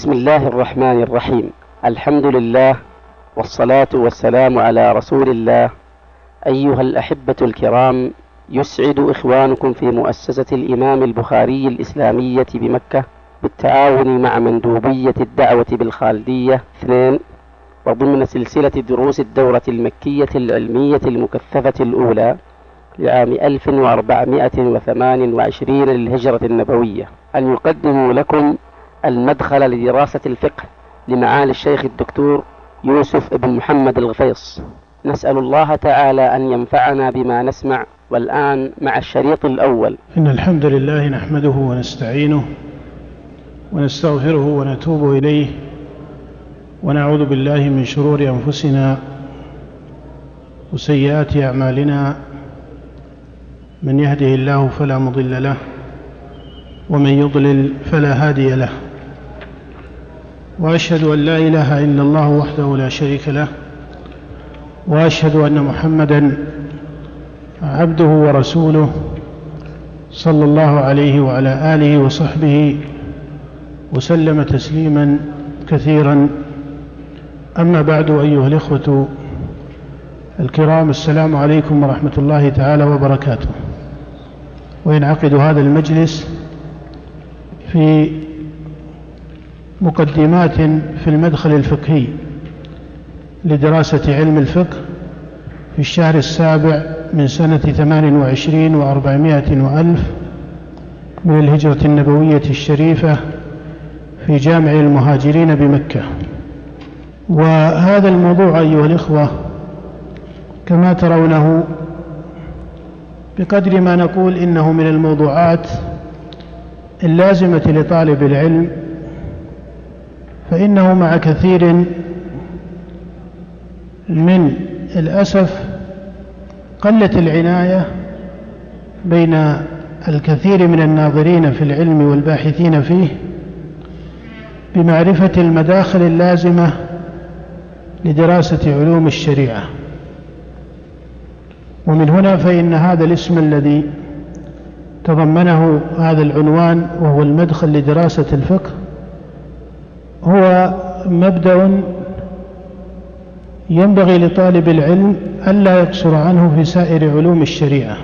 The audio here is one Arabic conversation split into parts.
بسم الله الرحمن الرحيم. الحمد لله والصلاة والسلام على رسول الله. أيها الأحبة الكرام، يسعد إخوانكم في مؤسسة الإمام البخاري الإسلامية بمكة بالتعاون مع مندوبية الدعوة بالخالدية 2 وضمن سلسلة دروس الدورة المكية العلمية المكثفة الأولى لعام 1428 للهجرة النبوية أن يقدموا لكم المدخل لدراسة الفقه لمعالي الشيخ الدكتور يوسف بن محمد الغفيص. نسأل الله تعالى أن ينفعنا بما نسمع. والآن مع الشريط الأول. إن الحمد لله نحمده ونستعينه ونستغفره ونتوب إليه ونعوذ بالله من شرور أنفسنا وسيئات أعمالنا، من يهده الله فلا مضل له ومن يضلل فلا هادي له، وأشهد أن لا إله إلا الله وحده لا شريك له، وأشهد أن محمدا عبده ورسوله صلى الله عليه وعلى آله وصحبه وسلم تسليما كثيرا. أما بعد، أيها الإخوة الكرام، السلام عليكم ورحمة الله تعالى وبركاته. وينعقد هذا المجلس في مقدمات في المدخل الفقهي لدراسة علم الفقه في الشهر 7 من سنة 28 و400 وألف من الهجرة النبوية الشريفة في جامع المهاجرين بمكة. وهذا الموضوع أيها الإخوة كما ترونه، بقدر ما نقول إنه من الموضوعات اللازمة لطالب العلم، فإنه مع كثير من الأسف قلت العناية بين الكثير من الناظرين في العلم والباحثين فيه بمعرفة المداخل اللازمة لدراسة علوم الشريعة. ومن هنا فإن هذا الاسم الذي تضمنه هذا العنوان، وهو المدخل لدراسة الفقه، هو مبدأ ينبغي لطالب العلم ألا يقصر عنه في سائر علوم الشريعة.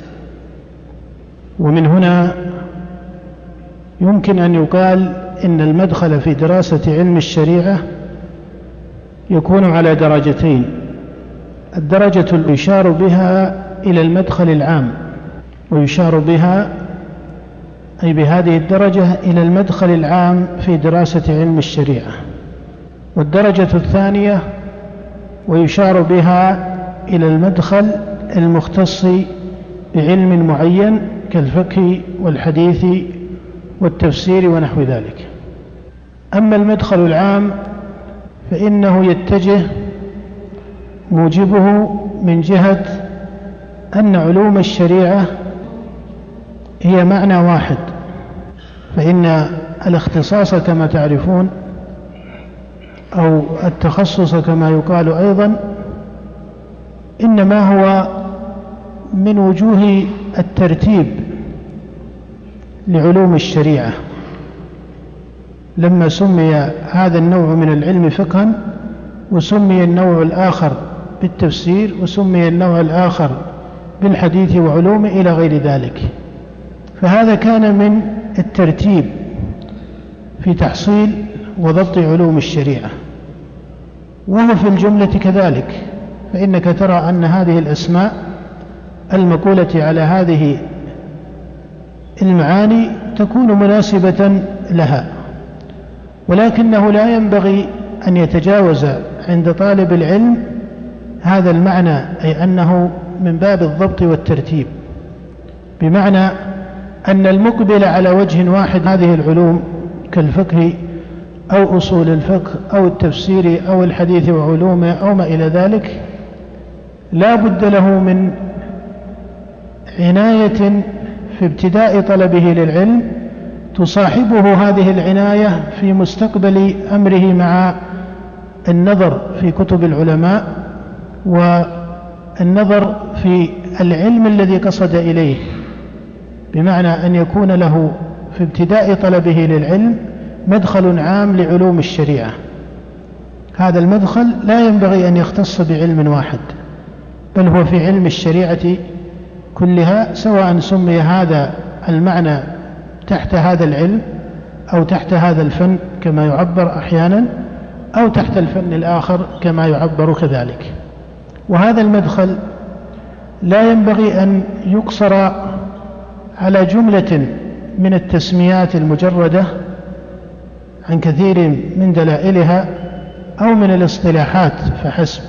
ومن هنا يمكن أن يقال إن المدخل في دراسة علم الشريعة يكون على درجتين: الدرجة اللي يشار بها إلى المدخل العام، ويشار بها أي بهذه الدرجة إلى المدخل العام في دراسة علم الشريعة. والدرجة الثانية ويشار بها إلى المدخل المختص بعلم معين كالفقه والحديث والتفسير ونحو ذلك. أما المدخل العام فإنه يتجه موجبه من جهة أن علوم الشريعة هي معنى واحد، فإن الاختصاص كما تعرفون أو التخصص كما يقال أيضا إنما هو من وجوه الترتيب لعلوم الشريعة. لما سمي هذا النوع من العلم فقها، وسمي النوع الآخر بالتفسير، وسمي النوع الآخر بالحديث وعلومه إلى غير ذلك، فهذا كان من الترتيب في تحصيل وضبط علوم الشريعة. وهو في الجملة كذلك، فإنك ترى أن هذه الأسماء المقولة على هذه المعاني تكون مناسبة لها، ولكنه لا ينبغي أن يتجاوز عند طالب العلم هذا المعنى، أي أنه من باب الضبط والترتيب، بمعنى أن المقبل على وجه واحد هذه العلوم كالفقه أو أصول الفقه أو التفسير أو الحديث وعلومه أو ما إلى ذلك لا بد له من عناية في ابتداء طلبه للعلم تصاحبه هذه العناية في مستقبل أمره مع النظر في كتب العلماء والنظر في العلم الذي قصد إليه، بمعنى أن يكون له في ابتداء طلبه للعلم مدخل عام لعلوم الشريعة. هذا المدخل لا ينبغي أن يختص بعلم واحد، بل هو في علم الشريعة كلها، سواء سمي هذا المعنى تحت هذا العلم أو تحت هذا الفن كما يعبر أحيانا، أو تحت الفن الآخر كما يعبر كذلك. وهذا المدخل لا ينبغي أن يقصر على جملة من التسميات المجردة عن كثير من دلائلها أو من الاصطلاحات فحسب،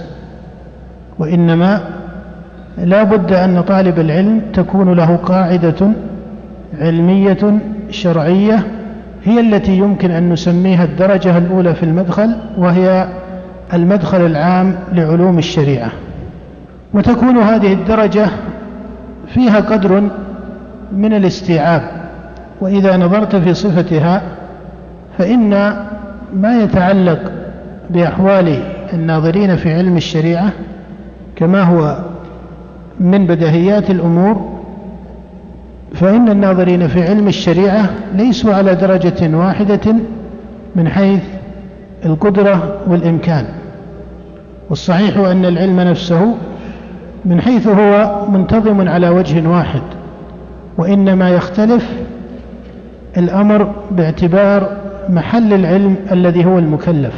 وإنما لا بد أن طالب العلم تكون له قاعدة علمية شرعية هي التي يمكن أن نسميها الدرجة الأولى في المدخل، وهي المدخل العام لعلوم الشريعة. وتكون هذه الدرجة فيها قدر من الاستيعاب، وإذا نظرت في صفتها فإن ما يتعلق بأحوال الناظرين في علم الشريعة كما هو من بديهيات الأمور، فإن الناظرين في علم الشريعة ليسوا على درجة واحدة من حيث القدرة والإمكان. والصحيح أن العلم نفسه من حيث هو منتظم على وجه واحد، وإنما يختلف الأمر باعتبار محل العلم الذي هو المكلف.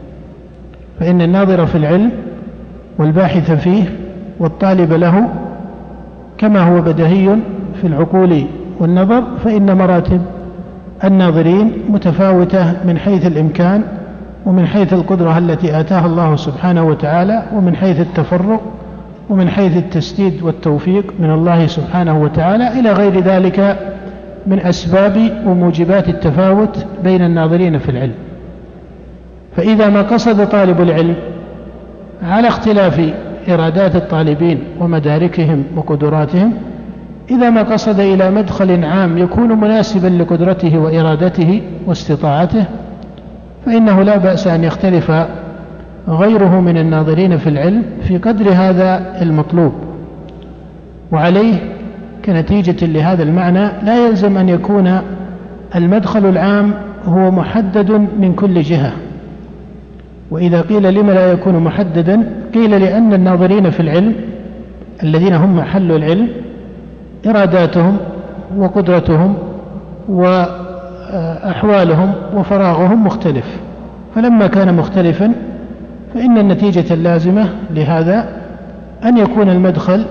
فإن الناظر في العلم والباحث فيه والطالب له كما هو بديهي في العقول والنظر، فإن مراتب الناظرين متفاوتة من حيث الإمكان ومن حيث القدرة التي آتاها الله سبحانه وتعالى، ومن حيث التفرق، ومن حيث التسديد والتوفيق من الله سبحانه وتعالى، إلى غير ذلك من أسباب وموجبات التفاوت بين الناظرين في العلم. فإذا ما قصد طالب العلم على اختلاف إرادات الطالبين ومداركهم وقدراتهم، إذا ما قصد إلى مدخل عام يكون مناسبا لقدرته وإرادته واستطاعته، فإنه لا بأس أن يختلف غيره من الناظرين في العلم في قدر هذا المطلوب. وعليه كنتيجة لهذا المعنى لا يلزم أن يكون المدخل العام هو محدد من كل جهة. وإذا قيل لما لا يكون محددا، قيل لأن الناظرين في العلم الذين هم محل العلم إراداتهم وقدرتهم وأحوالهم وفراغهم مختلف، فلما كان مختلفا فإن النتيجة اللازمة لهذا أن يكون المدخل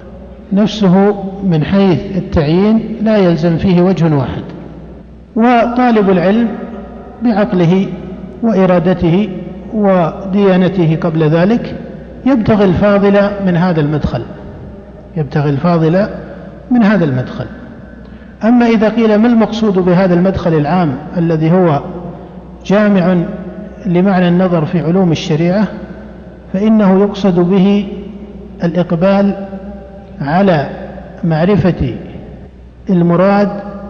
نفسه من حيث التعيين لا يلزم فيه وجه واحد. وطالب العلم بعقله وإرادته وديانته قبل ذلك يبتغي الفاضل من هذا المدخل، يبتغي الفاضل من هذا المدخل. أما إذا قيل ما المقصود بهذا المدخل العام الذي هو جامع لمعنى النظر في علوم الشريعة، فإنه يقصد به الإقبال على معرفة المراد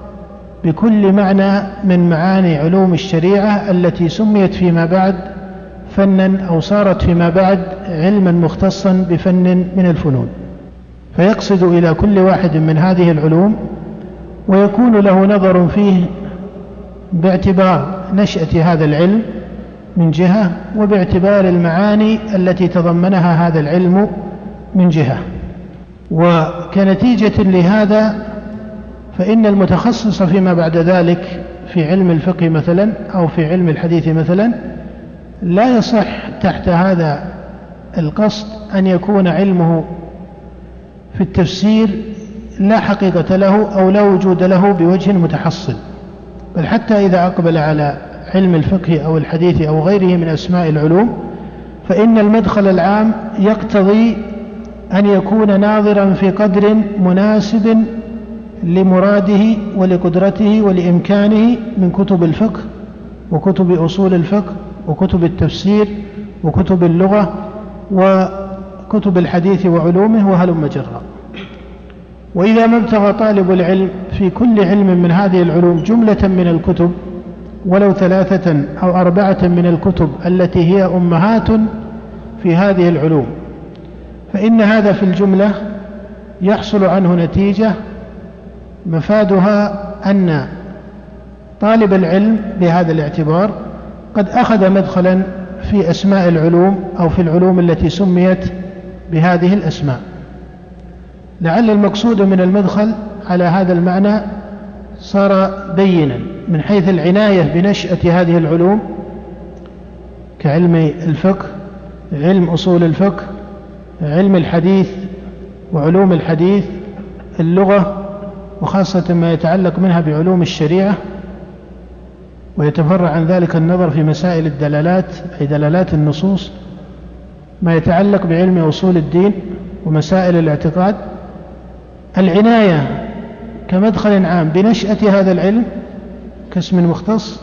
بكل معنى من معاني علوم الشريعة التي سميت فيما بعد فنا أو صارت فيما بعد علما مختصا بفن من الفنون، فيقصد إلى كل واحد من هذه العلوم ويكون له نظر فيه باعتبار نشأة هذا العلم من جهة، وباعتبار المعاني التي تضمنها هذا العلم من جهة. وكنتيجة لهذا فإن المتخصص فيما بعد ذلك في علم الفقه مثلا أو في علم الحديث مثلا لا يصح تحت هذا القصد أن يكون علمه في التفسير لا حقيقة له أو لا وجود له بوجه متحصل، بل حتى إذا أقبل على علم الفقه أو الحديث أو غيره من أسماء العلوم فإن المدخل العام يقتضي أن يكون ناظرا في قدر مناسب لمراده ولقدرته ولإمكانه من كتب الفقه وكتب أصول الفقه وكتب التفسير وكتب اللغة وكتب الحديث وعلومه وهلم جرا. وإذا ما ابتغى طالب العلم في كل علم من هذه العلوم جملة من الكتب ولو 3 أو 4 من الكتب التي هي أمهات في هذه العلوم، فإن هذا في الجملة يحصل عنه نتيجة مفادها أن طالب العلم بهذا الاعتبار قد أخذ مدخلا في أسماء العلوم أو في العلوم التي سميت بهذه الأسماء. لعل المقصود من المدخل على هذا المعنى صار بينا من حيث العناية بنشأة هذه العلوم كعلم الفقه، علم أصول الفقه، علم الحديث وعلوم الحديث، اللغة، وخاصة ما يتعلق منها بعلوم الشريعة، ويتفرع عن ذلك النظر في مسائل الدلالات أي دلالات النصوص، ما يتعلق بعلم أصول الدين ومسائل الاعتقاد. العناية كمدخل عام بنشأة هذا العلم كاسم مختص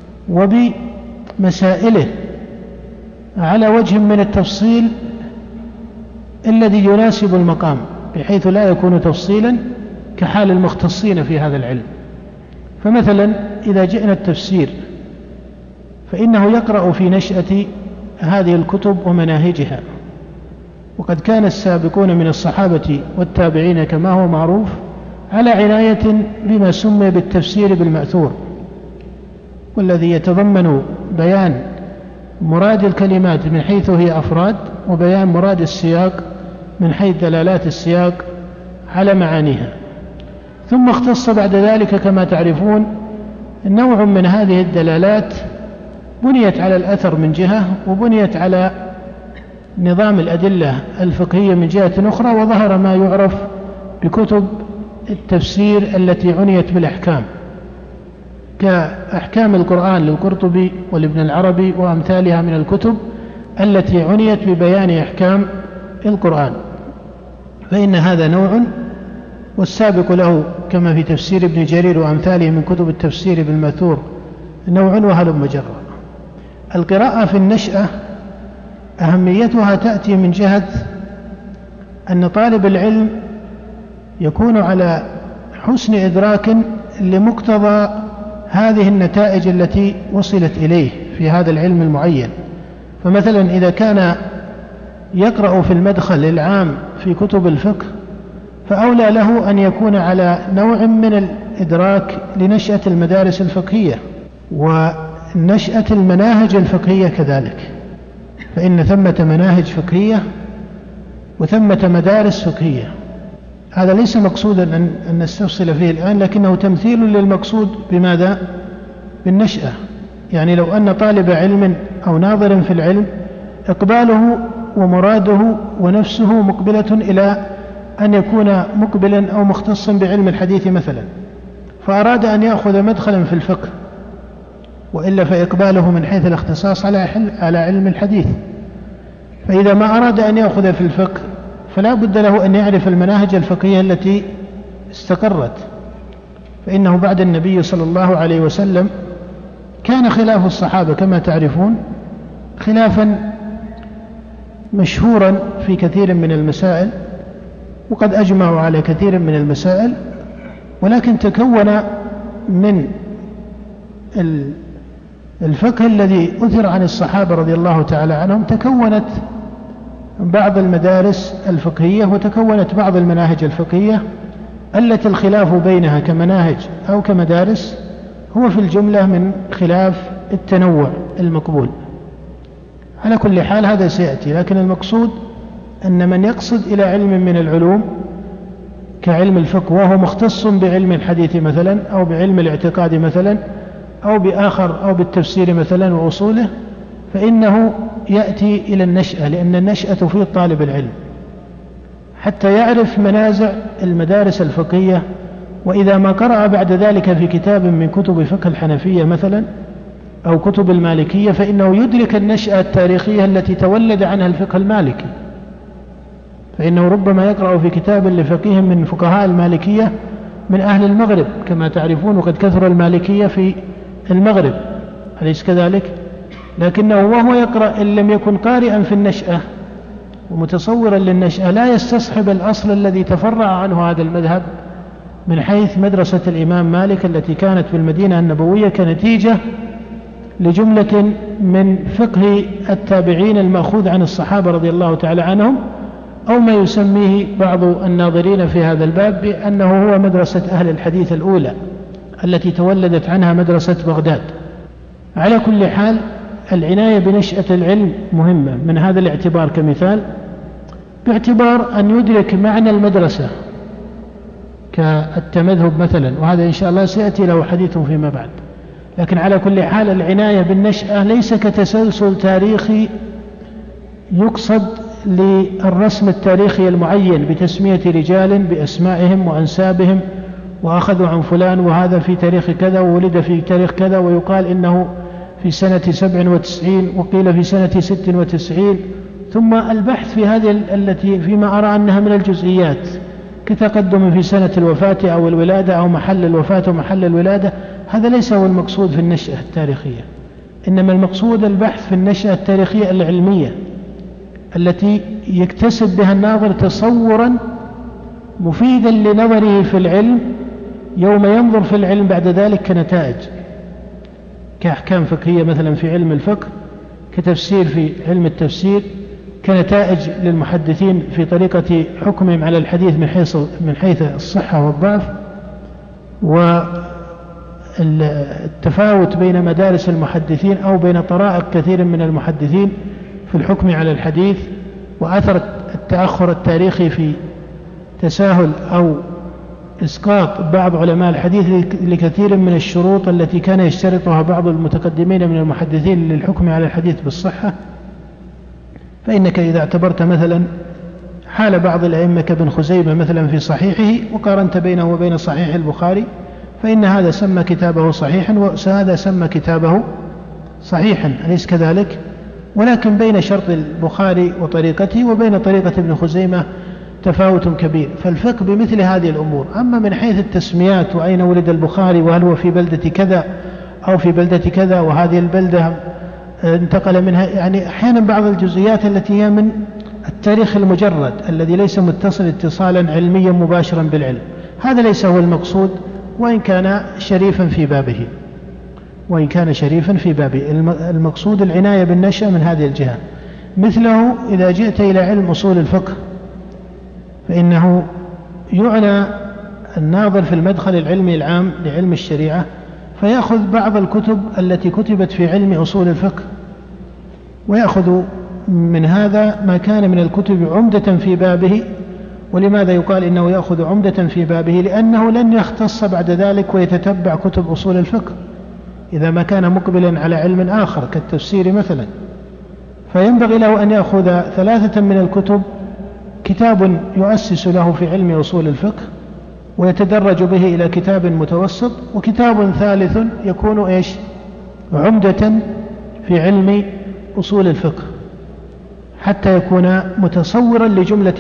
وبمسائله على وجه من التفصيل الذي يناسب المقام، بحيث لا يكون تفصيلا كحال المختصين في هذا العلم. فمثلا إذا جئنا التفسير فإنه يقرأ في نشأة هذه الكتب ومناهجها، وقد كان السابقون من الصحابة والتابعين كما هو معروف على عناية بما سمي بالتفسير بالمأثور، والذي يتضمن بيان مراد الكلمات من حيث هي أفراد، وبيان مراد السياق من حيث دلالات السياق على معانيها. ثم اختص بعد ذلك كما تعرفون نوع من هذه الدلالات بنيت على الأثر من جهة، وبنيت على نظام الأدلة الفقهية من جهة أخرى، وظهر ما يعرف بكتب التفسير التي عنيت بالأحكام كأحكام القرآن للقرطبي والابن العربي وأمثالها من الكتب التي عنيت ببيان أحكام القرآن، فإن هذا نوع، والسابق له كما في تفسير ابن جرير وأمثاله من كتب التفسير بالمأثور نوع وهلم جرا. القراءة في النشأة أهميتها تأتي من جهة أن طالب العلم يكون على حسن إدراك لمقتضى هذه النتائج التي وصلت إليه في هذا العلم المعين. فمثلا إذا كان يقرأ في المدخل العام في كتب الفقه فأولى له أن يكون على نوع من الإدراك لنشأة المدارس الفقهية ونشأة المناهج الفقهية كذلك، فإن ثمة مناهج فقهية وثمة مدارس فقهية. هذا ليس مقصودا أن نستفصل فيه الآن، لكنه تمثيل للمقصود بماذا؟ بالنشأة. يعني لو أن طالب علم أو ناظر في العلم إقباله ومراده ونفسه مقبلة إلى أن يكون مقبلا أو مختصا بعلم الحديث مثلا، فأراد أن يأخذ مدخلا في الفقه، وإلا فإقباله من حيث الاختصاص على علم الحديث. فإذا ما أراد أن يأخذ في الفقه فلا بد له أن يعرف المناهج الفقهية التي استقرت، فإنه بعد النبي صلى الله عليه وسلم كان خلاف الصحابة كما تعرفون خلافا مشهورا في كثير من المسائل، وقد أجمعوا على كثير من المسائل، ولكن تكون من الفقه الذي أثر عن الصحابة رضي الله تعالى عنهم تكونت بعض المدارس الفقهية وتكونت بعض المناهج الفقهية التي الخلاف بينها كمناهج أو كمدارس هو في الجملة من خلاف التنوع المقبول. على كل حال هذا سيأتي، لكن المقصود أن من يقصد إلى علم من العلوم كعلم الفقه وهو مختص بعلم الحديث مثلا أو بعلم الاعتقاد مثلا أو بآخر أو بالتفسير مثلا وأصوله، فإنه يأتي إلى النشأة، لأن النشأة في طالب العلم حتى يعرف منازع المدارس الفقهية. وإذا ما قرأ بعد ذلك في كتاب من كتب فقه الحنفية مثلا أو كتب المالكية فإنه يدرك النشأة التاريخية التي تولد عنها الفقه المالكي، فإنه ربما يقرأ في كتاب لفقيه من فقهاء المالكية من أهل المغرب كما تعرفون، وقد كثر المالكية في المغرب، أليس كذلك؟ لكنه وهو يقرأ إن لم يكن قارئا في النشأة ومتصورا للنشأة لا يستصحب الأصل الذي تفرع عنه هذا المذهب من حيث مدرسة الإمام مالك التي كانت في المدينة النبوية كنتيجة لجملة من فقه التابعين المأخوذ عن الصحابة رضي الله تعالى عنهم، أو ما يسميه بعض الناظرين في هذا الباب بأنه هو مدرسة أهل الحديث الأولى التي تولدت عنها مدرسة بغداد. على كل حال العناية بنشأة العلم مهمة من هذا الاعتبار كمثال، باعتبار أن يدرك معنى المدرسة كالتمذهب مثلا، وهذا إن شاء الله سيأتي له حديث فيما بعد. لكن على كل حال العناية بالنشأة ليس كتسلسل تاريخي يقصد للرسم التاريخي المعين بتسمية رجال بأسمائهم وأنسابهم وأخذوا عن فلان وهذا في تاريخ كذا وولد في تاريخ كذا ويقال إنه في سنة 97 وقيل في سنة 96، ثم البحث في هذه التي فيما أرى أنها من الجزئيات كتقدم في سنة الوفاة أو الولادة أو محل الوفاة ومحل الولادة. هذا ليس هو المقصود في النشأة التاريخية، إنما المقصود البحث في النشأة التاريخية العلمية التي يكتسب بها الناظر تصورا مفيدا لنظره في العلم يوم ينظر في العلم بعد ذلك كنتائج، كأحكام فقهية مثلا في علم الفقه، كتفسير في علم التفسير، كنتائج للمحدثين في طريقة حكمهم على الحديث من حيث الصحة والضعف، والتفاوت بين مدارس المحدثين أو بين طرائق كثير من المحدثين في الحكم على الحديث، وأثر التأخر التاريخي في تساهل أو إسقاط بعض علماء الحديث لكثير من الشروط التي كان يشترطها بعض المتقدمين من المحدثين للحكم على الحديث بالصحة. فإنك إذا اعتبرت مثلا حال بعض الأئمة كابن خزيمة مثلا في صحيحه وقارنت بينه وبين صحيح البخاري، فإن هذا سمى كتابه صحيحا وهذا سمى كتابه صحيحا، أليس كذلك؟ ولكن بين شرط البخاري وطريقته وبين طريقة ابن خزيمة تفاوت كبير. فالفقه بمثل هذه الأمور. أما من حيث التسميات وأين ولد البخاري وهل هو في بلدة كذا أو في بلدة كذا وهذه البلدة انتقل منها، يعني أحيانا بعض الجزئيات التي هي من التاريخ المجرد الذي ليس متصل اتصالا علميا مباشرا بالعلم، هذا ليس هو المقصود وإن كان شريفا في بابه. المقصود العناية بالنشأة من هذه الجهة. مثله إذا جئت إلى علم أصول الفقه فإنه يعنى الناظر في المدخل العلمي العام لعلم الشريعة فيأخذ بعض الكتب التي كتبت في علم أصول الفقه ويأخذ من هذا ما كان من الكتب عمدة في بابه. ولماذا يقال إنه يأخذ عمدة في بابه؟ لأنه لن يختص بعد ذلك ويتتبع كتب أصول الفقه إذا ما كان مقبلا على علم آخر كالتفسير مثلا، فينبغي له أن يأخذ 3 من الكتب، كتاب يؤسس له في علم أصول الفقه ويتدرج به إلى كتاب متوسط، وكتاب ثالث يكون عمدة في علم أصول الفقه حتى يكون متصورا لجملة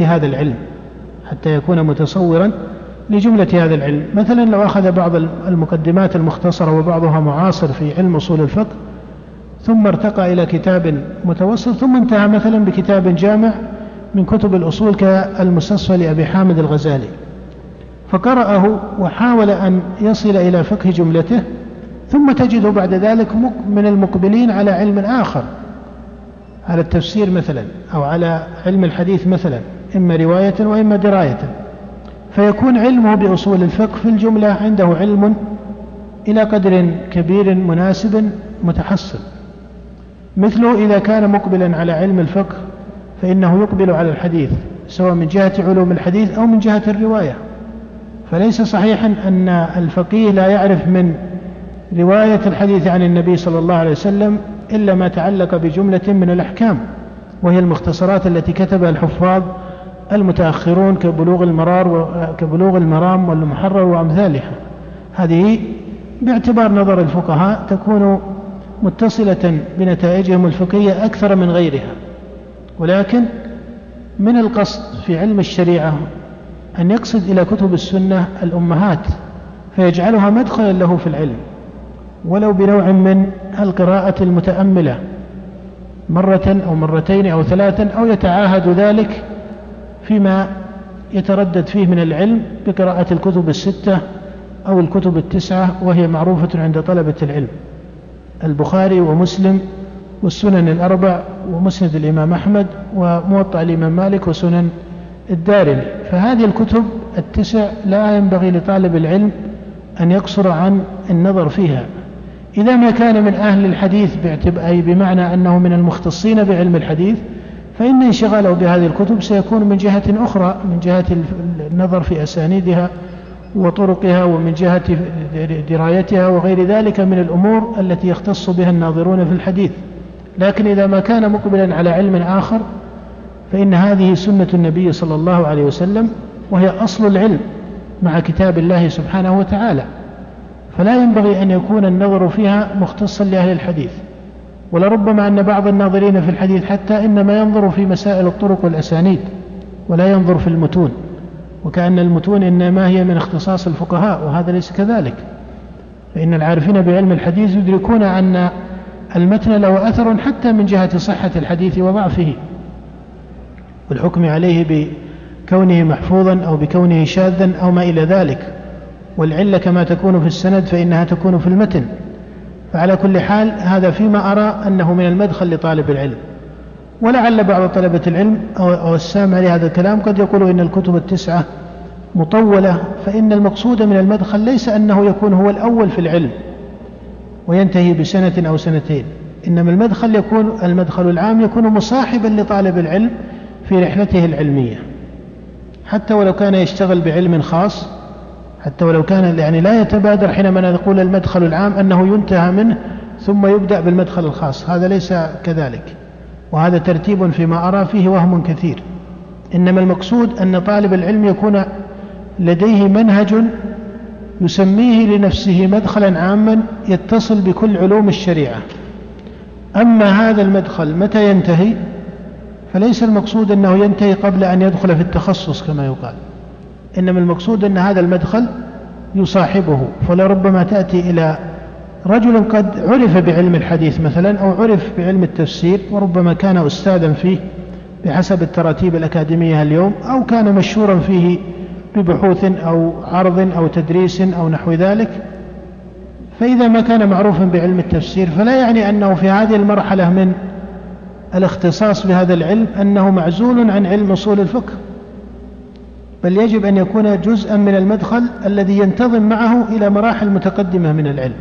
هذا العلم. مثلا لو أخذ بعض المقدمات المختصرة وبعضها معاصر في علم أصول الفقه ثم ارتقى إلى كتاب متوسط ثم انتهى مثلا بكتاب جامع من كتب الأصول كالمستصفى لأبي حامد الغزالي، فقرأه وحاول أن يصل إلى فقه جملته، ثم تجده بعد ذلك من المقبلين على علم آخر، على التفسير مثلا أو على علم الحديث مثلا، إما رواية وإما دراية، فيكون علمه بأصول الفقه في الجملة عنده علم إلى قدر كبير مناسب متحصل. مثله إذا كان مقبلا على علم الفقه فإنه يقبل على الحديث سواء من جهة علوم الحديث أو من جهة الرواية. فليس صحيحا أن الفقيه لا يعرف من رواية الحديث عن النبي صلى الله عليه وسلم إلا ما تعلق بجملة من الأحكام، وهي المختصرات التي كتبها الحفاظ المتأخرون كبلوغ المرام والمحرر وأمثالها. هذه باعتبار نظر الفقهاء تكون متصلة بنتائجهم الفقهية أكثر من غيرها. ولكن من القصد في علم الشريعة أن يقصد إلى كتب السنة الأمهات فيجعلها مدخلا له في العلم ولو بنوع من القراءة المتأملة مرة أو مرتين أو 3، أو يتعاهد ذلك فيما يتردد فيه من العلم بقراءة الكتب 6 أو الكتب 9 وهي معروفة عند طلبة العلم: البخاري ومسلم والسنن 4 ومسند الإمام أحمد وموطأ الإمام مالك وسنن الدارمي. فهذه الكتب 9 لا ينبغي لطالب العلم أن يقصر عن النظر فيها. إذا ما كان من أهل الحديث أي بمعنى أنه من المختصين بعلم الحديث، فإن انشغاله بهذه الكتب سيكون من جهة أخرى، من جهة النظر في أسانيدها وطرقها، ومن جهة درايتها وغير ذلك من الأمور التي يختص بها الناظرون في الحديث. لكن إذا ما كان مقبلا على علم آخر فإن هذه سنة النبي صلى الله عليه وسلم، وهي أصل العلم مع كتاب الله سبحانه وتعالى، فلا ينبغي أن يكون النظر فيها مختصا لأهل الحديث. ولربما أن بعض الناظرين في الحديث حتى إنما ينظر في مسائل الطرق والأسانيد ولا ينظر في المتون، وكأن المتون إنما هي من اختصاص الفقهاء، وهذا ليس كذلك. فإن العارفين بعلم الحديث يدركون أن المتن له أثر حتى من جهة صحة الحديث وضعفه، والحكم عليه بكونه محفوظا أو بكونه شاذا أو ما إلى ذلك. والعلة كما تكون في السند فإنها تكون في المتن. فعلى كل حال هذا فيما أرى أنه من المدخل لطالب العلم. ولعل بعض طلبة العلم أو السامع لهذا الكلام قد يقول إن الكتب التسعة مطولة، فإن المقصود من المدخل ليس أنه يكون هو الأول في العلم وينتهي بسنة أو سنتين، إنما المدخل يكون المدخل العام يكون مصاحبا لطالب العلم في رحلته العلمية، حتى ولو كان يشتغل بعلم خاص، حتى ولو كان يعني لا يتبادر حينما نقول المدخل العام أنه ينتهى منه ثم يبدأ بالمدخل الخاص، هذا ليس كذلك، وهذا ترتيب فيما أرى فيه وهم كثير. إنما المقصود أن طالب العلم يكون لديه منهج يسميه لنفسه مدخلا عاما يتصل بكل علوم الشريعة. أما هذا المدخل متى ينتهي فليس المقصود أنه ينتهي قبل أن يدخل في التخصص كما يقال، إنما المقصود أن هذا المدخل يصاحبه. فلربما تأتي إلى رجل قد عرف بعلم الحديث مثلا أو عرف بعلم التفسير، وربما كان أستاذا فيه بحسب التراتيب الأكاديمية اليوم، أو كان مشهورا فيه ببحوث أو عرض أو تدريس أو نحو ذلك. فإذا ما كان معروفا بعلم التفسير فلا يعني أنه في هذه المرحلة من الاختصاص بهذا العلم أنه معزول عن علم أصول الفقه، بل يجب أن يكون جزءا من المدخل الذي ينتظم معه إلى مراحل متقدمة من العلم.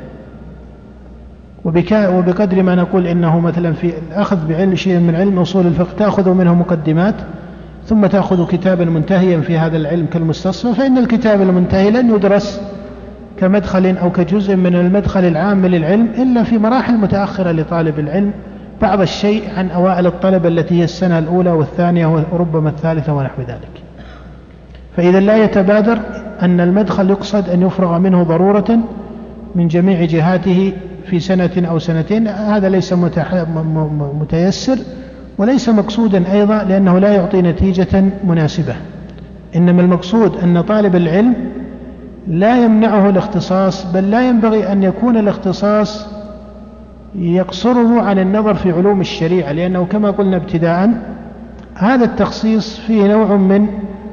وبقدر ما نقول إنه مثلا في الأخذ بعلم شيء من علم أصول الفقه تأخذ منه مقدمات ثم تأخذ كتابا منتهيا في هذا العلم كالمستصفى، فإن الكتاب المنتهي لن يدرس كمدخل أو كجزء من المدخل العام للعلم إلا في مراحل متأخرة لطالب العلم، بعض الشيء عن أوائل الطلبة التي هي السنة الأولى والثانية وربما الثالثة ونحو ذلك. فإذا لا يتبادر أن المدخل يقصد أن يفرغ منه ضرورة من جميع جهاته في سنة أو سنتين، هذا ليس متيسر وليس مقصودا أيضا، لأنه لا يعطي نتيجة مناسبة. إنما المقصود أن طالب العلم لا يمنعه الاختصاص، بل لا ينبغي أن يكون الاختصاص يقصره عن النظر في علوم الشريعة، لأنه كما قلنا ابتداء هذا التخصيص فيه نوع من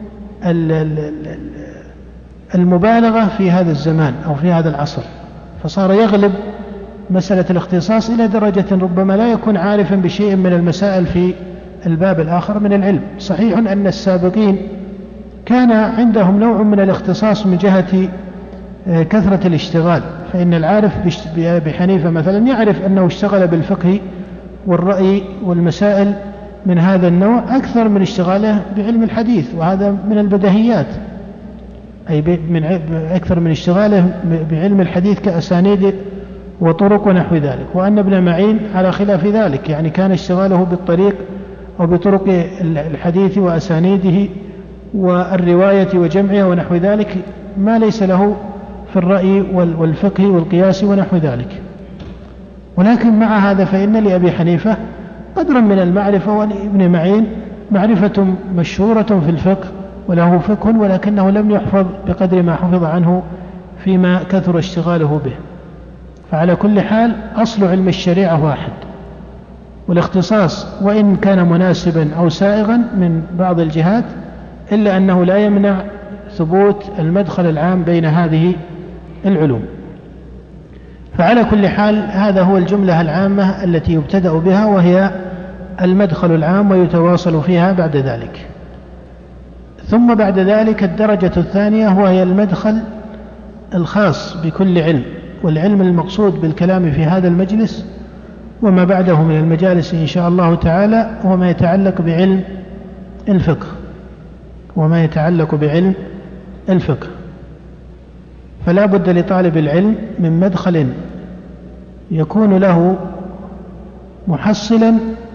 المبالغة في هذا الزمان أو في هذا العصر، فصار يغلب مسألة الاختصاص إلى درجة ربما لا يكون عارفا بشيء من المسائل في الباب الآخر من العلم. صحيح أن السابقين كان عندهم نوع من الاختصاص من جهة كثرة الاشتغال، فإن العارف بحنيفة مثلا يعرف أنه اشتغل بالفقه والرأي والمسائل من هذا النوع أكثر من اشتغاله بعلم الحديث، وهذا من البديهيات، أي أكثر من اشتغاله بعلم الحديث كأسانيد وطرق ونحو ذلك. وأن ابن معين على خلاف ذلك، يعني كان اشتغاله بالطريق أو بطرق الحديث وأسانيده والرواية وجمعها ونحو ذلك، ما ليس له في الرأي والفقه والقياس ونحو ذلك. ولكن مع هذا فإن لأبي حنيفة قدرا من المعرفة، ولابن معين معرفة مشهورة في الفقه وله فقه، ولكنه لم يحفظ بقدر ما حفظ عنه فيما كثر اشتغاله به. فعلى كل حال أصل علم الشريعة واحد، والاختصاص وإن كان مناسبا أو سائغا من بعض الجهات إلا أنه لا يمنع ثبوت المدخل العام بين هذه العلوم. فعلى كل حال هذا هو الجملة العامة التي يبتدأ بها، وهي المدخل العام ويتواصل فيها بعد ذلك. ثم بعد ذلك الدرجة الثانية وهي المدخل الخاص بكل علم، والعلم المقصود بالكلام في هذا المجلس وما بعده من المجالس إن شاء الله تعالى هو ما يتعلق بعلم الفقه، وما يتعلق بعلم الفقه. فلا بد لطالب العلم من مدخل يكون له محصلا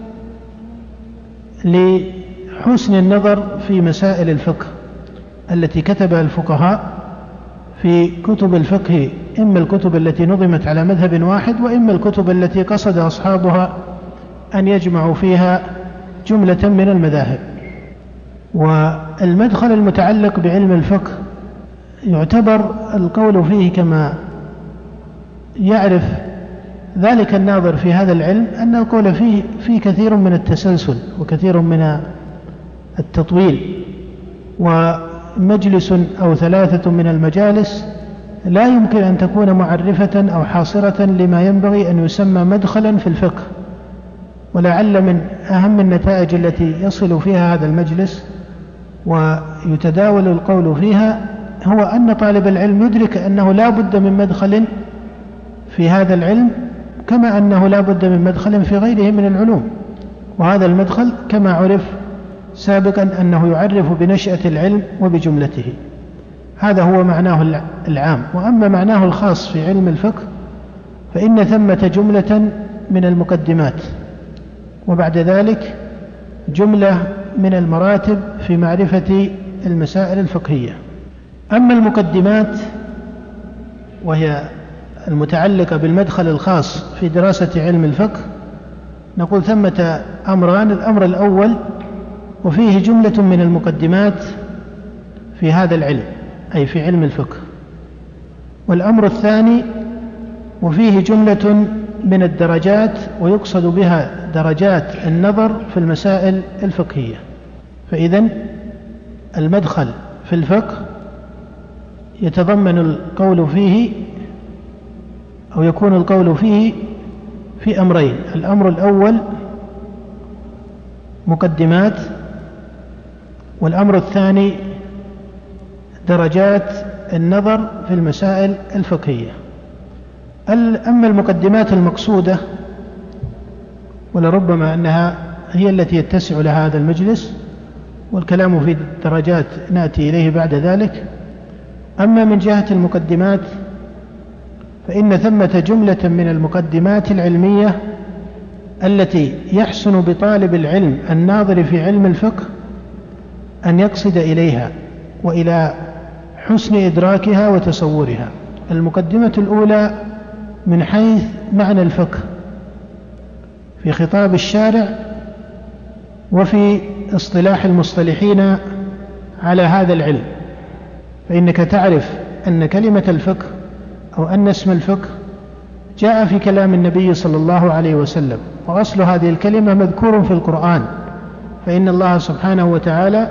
لحسن النظر في مسائل الفقه التي كتبها الفقهاء في كتب الفقه، إما الكتب التي نظمت على مذهب واحد، وإما الكتب التي قصد أصحابها أن يجمعوا فيها جملة من المذاهب. والمدخل المتعلق بعلم الفقه يعتبر القول فيه كما يعرف ذلك الناظر في هذا العلم أن القول فيه كثير من التسلسل وكثير من التطويل، ومجلس أو 3 من المجالس لا يمكن أن تكون معرفة أو حاصرة لما ينبغي أن يسمى مدخلا في الفقه. ولعل من أهم النتائج التي يصل فيها هذا المجلس ويتداول القول فيها هو أن طالب العلم يدرك أنه لا بد من مدخل في هذا العلم، كما أنه لا بد من مدخل في غيره من العلوم. وهذا المدخل كما عرف سابقا أنه يعرف بنشأة العلم وبجملته. هذا هو معناه العام. وأما معناه الخاص في علم الفقه فإن ثمة جملة من المقدمات، وبعد ذلك جملة من المراتب في معرفة المسائل الفقهية. أما المقدمات وهي المتعلقة بالمدخل الخاص في دراسة علم الفقه نقول ثمة أمران. الأمر الأول وفيه جملة من المقدمات في هذا العلم أي في علم الفقه، والأمر الثاني وفيه جملة من الدرجات ويقصد بها درجات النظر في المسائل الفقهية. فإذن المدخل في الفقه يتضمن القول فيه أو يكون القول فيه في أمرين. الأمر الأول مقدمات، والأمر الثاني درجات النظر في المسائل الفقهية. أما المقدمات المقصودة ولربما أنها هي التي يتسع لها هذا المجلس، والكلام في الدرجات نأتي إليه بعد ذلك. أما من جهة المقدمات فإن ثمة جملة من المقدمات العلمية التي يحسن بطالب العلم الناظر في علم الفقه أن يقصد إليها وإلى حسن إدراكها وتصورها. المقدمة الأولى من حيث معنى الفقه في خطاب الشارع وفي اصطلاح المصطلحين على هذا العلم. فإنك تعرف أن كلمة الفقه أو أن اسم الفقه جاء في كلام النبي صلى الله عليه وسلم، وأصل هذه الكلمة مذكور في القرآن. فإن الله سبحانه وتعالى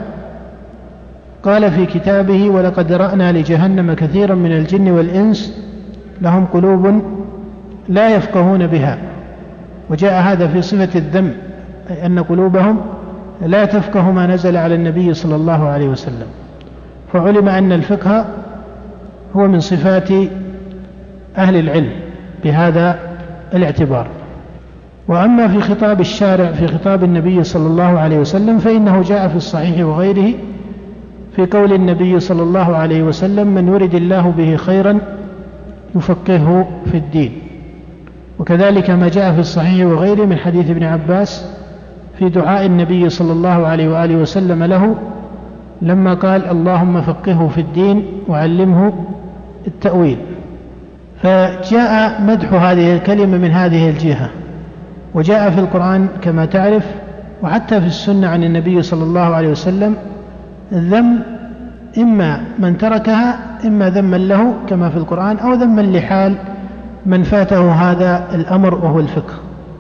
قال في كتابه: ولقد رأنا لجهنم كثيرا من الجن والإنس لهم قلوب لا يفقهون بها. وجاء هذا في صفة الذم، أي أن قلوبهم لا تفقه ما نزل على النبي صلى الله عليه وسلم. فعلم أن الفقه هو من صفات أهل العلم بهذا الاعتبار. وأما في خطاب الشارع في خطاب النبي صلى الله عليه وسلم فإنه جاء في الصحيح وغيره في قول النبي صلى الله عليه وسلم: من يرد الله به خيرا يفقهه في الدين. وكذلك ما جاء في الصحيح وغيره من حديث ابن عباس في دعاء النبي صلى الله عليه وآله وسلم له لما قال: اللهم فقهه في الدين وعلمه التأويل. فجاء مدح هذه الكلمة من هذه الجهة، وجاء في القرآن كما تعرف، وحتى في السنة عن النبي صلى الله عليه وسلم الذم إما من تركها إما ذما له كما في القرآن، أو ذما لحال من فاته هذا الأمر وهو الفقه.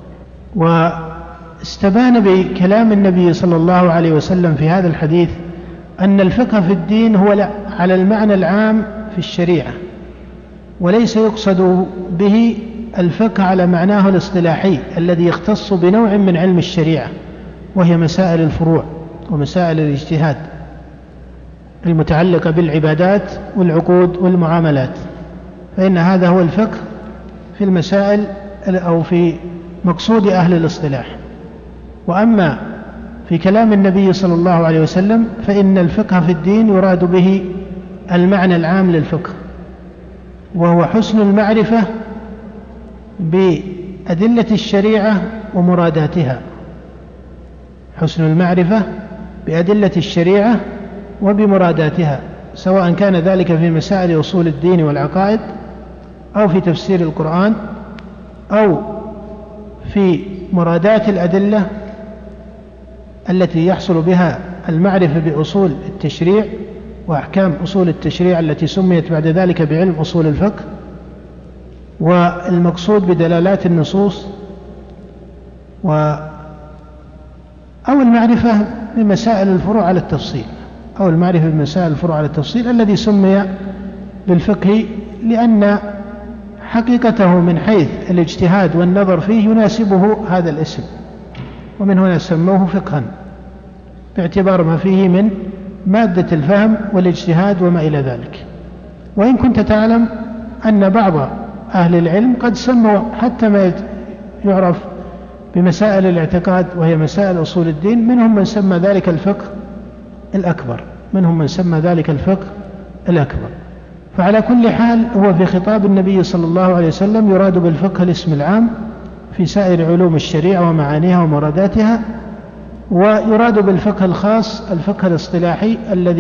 واستبان بكلام النبي صلى الله عليه وسلم في هذا الحديث أن الفقه في الدين هو على المعنى العام في الشريعة، وليس يقصد به الفقه على معناه الاصطلاحي الذي يختص بنوع من علم الشريعة، وهي مسائل الفروع ومسائل الاجتهاد المتعلقة بالعبادات والعقود والمعاملات. فإن هذا هو الفقه في المسائل أو في مقصود أهل الاصطلاح. وأما في كلام النبي صلى الله عليه وسلم فإن الفقه في الدين يراد به المعنى العام للفقه، وهو حسن المعرفة بأدلة الشريعة ومراداتها، حسن المعرفة بأدلة الشريعة وبمراداتها، سواء كان ذلك في مسائل أصول الدين والعقائد أو في تفسير القرآن أو في مرادات الأدلة التي يحصل بها المعرفة بأصول التشريع وأحكام أصول التشريع التي سميت بعد ذلك بعلم أصول الفقه، والمقصود بدلالات النصوص أو المعرفة بمسائل الفروع على التفصيل، أو المعرفة بمسائل الفروع على التفصيل الذي سمي بالفقه لأن حقيقته من حيث الاجتهاد والنظر فيه يناسبه هذا الاسم، ومن هنا سموه فقها باعتبار ما فيه من مادة الفهم والاجتهاد وما إلى ذلك. وإن كنت تعلم أن بعض أهل العلم قد سموا حتى ما يعرف بمسائل الاعتقاد وهي مسائل أصول الدين، منهم من سمى ذلك الفقه الأكبر، فعلى كل حال هو في خطاب النبي صلى الله عليه وسلم يراد بالفقه الاسم العام في سائر علوم الشريعة ومعانيها ومراداتها، ويراد بالفقه الخاص الفقه الاصطلاحي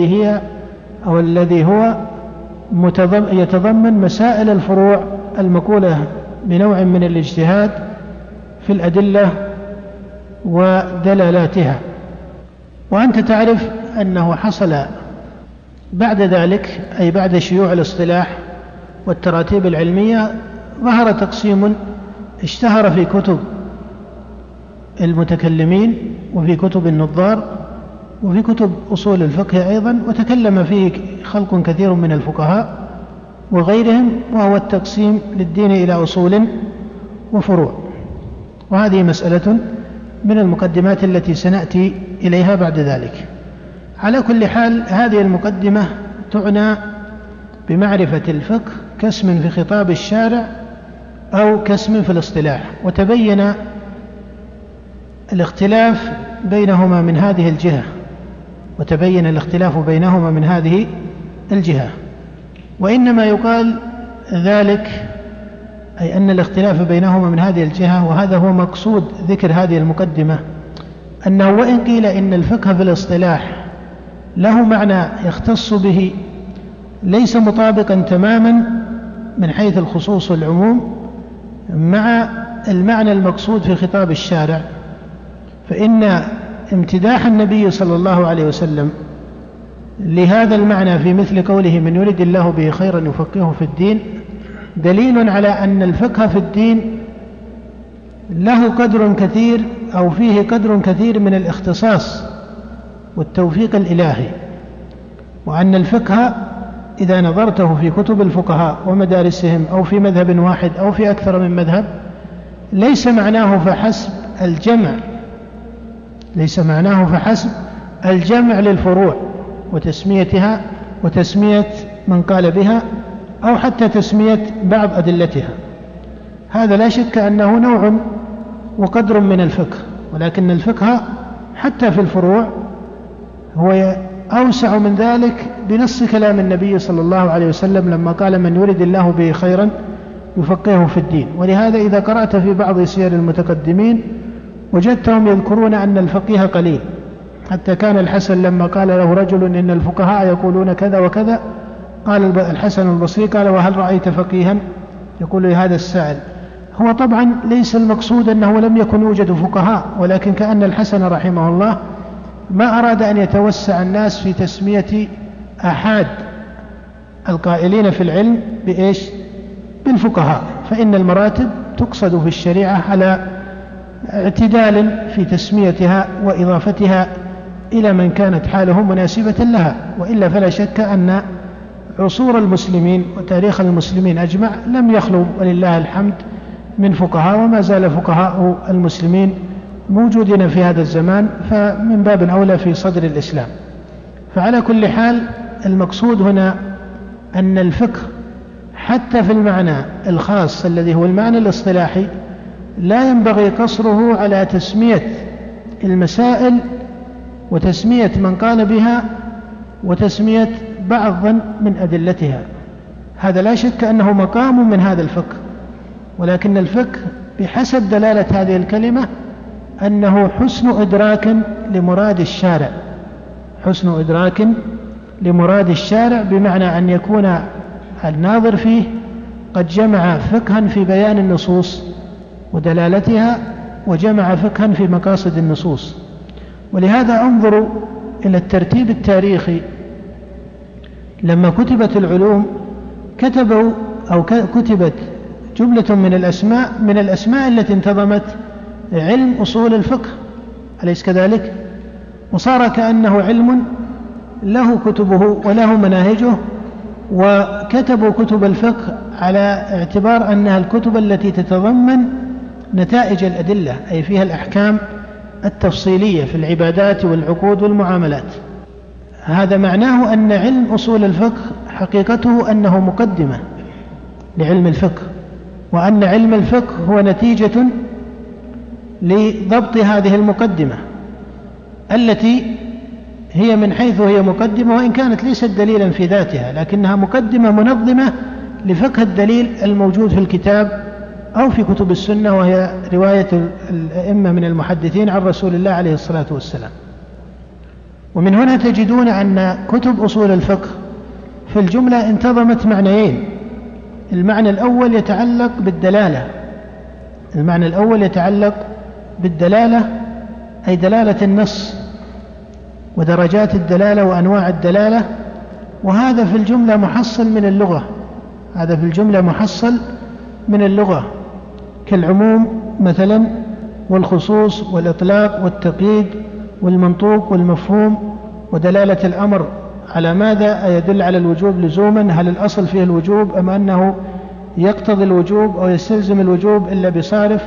الذي هو يتضمن مسائل الفروع المقولة بنوع من الاجتهاد في الأدلة ودلالاتها. وأنت تعرف أنه حصل بعد ذلك، أي بعد شيوع الاصطلاح والتراتيب العلمية، ظهر تقسيم اشتهر في كتب المتكلمين وفي كتب النظار وفي كتب أصول الفقه أيضا، وتكلم فيه خلق كثير من الفقهاء وغيرهم، وهو التقسيم للدين إلى أصول وفروع. وهذه مسألة من المقدمات التي سنأتي إليها بعد ذلك. على كل حال هذه المقدمة تعنى بمعرفة الفقه كاسم في خطاب الشارع أو كاسم في الاصطلاح، وتبين الاختلاف بينهما من هذه الجهة، وإنما يقال ذلك أي أن الاختلاف بينهما من هذه الجهة، وهذا هو مقصود ذكر هذه المقدمة، أنه وإن قيل إن الفقه في الاصطلاح له معنى يختص به ليس مطابقا تماما من حيث الخصوص والعموم مع المعنى المقصود في خطاب الشارع، فإن امتداح النبي صلى الله عليه وسلم لهذا المعنى في مثل قوله من يرد الله به خيرا يفقهه في الدين دليل على أن الفقه في الدين له قدر كثير أو فيه قدر كثير من الاختصاص والتوفيق الإلهي، وأن الفقه إذا نظرته في كتب الفقهاء ومدارسهم أو في مذهب واحد أو في أكثر من مذهب ليس معناه فحسب الجمع للفروع وتسميتها وتسمية من قال بها أو حتى تسمية بعض أدلتها. هذا لا شك أنه نوع وقدر من الفقه، ولكن الفقه حتى في الفروع هو أوسع من ذلك بنص كلام النبي صلى الله عليه وسلم لما قال من يرد الله به خيرا يفقهه في الدين. ولهذا إذا قرأت في بعض سير المتقدمين وجدتهم يذكرون أن الفقيه قليل، حتى كان الحسن لما قال له رجل إن الفقهاء يقولون كذا وكذا، قال الحسن البصري قال وهل رأيت فقيها يقول هذا السائل. هو طبعا ليس المقصود أنه لم يكن يوجد فقهاء، ولكن كأن الحسن رحمه الله ما أراد أن يتوسع الناس في تسمية أحد القائلين في العلم بالفقهاء، فإن المراتب تقصد في الشريعة على اعتدال في تسميتها وإضافتها إلى من كانت حاله مناسبة لها، وإلا فلا شك أن عصور المسلمين وتاريخ المسلمين أجمع لم يخلو ولله الحمد من فقهاء، وما زال فقهاء المسلمين موجودين في هذا الزمان، فمن باب أولى في صدر الإسلام. فعلى كل حال المقصود هنا أن الفقه حتى في المعنى الخاص الذي هو المعنى الاصطلاحي لا ينبغي قصره على تسمية المسائل وتسمية من قال بها وتسمية بعض من أدلتها. هذا لا شك أنه مقام من هذا الفقه، ولكن الفقه بحسب دلالة هذه الكلمة أنه حسن إدراك لمراد الشارع، حسن إدراك لمراد الشارع، بمعنى أن يكون الناظر فيه قد جمع فقها في بيان النصوص ودلالتها، وجمع فقها في مقاصد النصوص. ولهذا انظروا إلى الترتيب التاريخي. لما كتبت العلوم كتبوا أو كتبت جملة من الأسماء التي انتظمت علم أصول الفقه، أليس كذلك؟ وصار كأنه علم له كتبه وله مناهجه، وكتبوا كتب الفقه على اعتبار أنها الكتب التي تتضمن نتائج الأدلة، أي فيها الأحكام التفصيلية في العبادات والعقود والمعاملات. هذا معناه أن علم أصول الفقه حقيقته أنه مقدمة لعلم الفقه، وأن علم الفقه هو نتيجة لضبط هذه المقدمة التي هي من حيث هي مقدمة، وإن كانت ليست دليلا في ذاتها، لكنها مقدمة منظمة لفقه الدليل الموجود في الكتاب أو في كتب السنة، وهي رواية الأئمة من المحدثين عن رسول الله عليه الصلاة والسلام. ومن هنا تجدون أن كتب أصول الفقه في الجملة انتظمت معنيين. المعنى الأول يتعلق بالدلالة، المعنى الأول يتعلق بالدلالة، أي دلالة النص ودرجات الدلالة وأنواع الدلالة، وهذا في الجملة محصل من اللغة، هذا في الجملة محصل من اللغة، كالعموم مثلا والخصوص والإطلاق والتقييد والمنطوق والمفهوم، ودلالة الأمر على ماذا، أيدل على الوجوب لزوما، هل الأصل فيه الوجوب أم أنه يقتضي الوجوب أو يستلزم الوجوب إلا بصارف،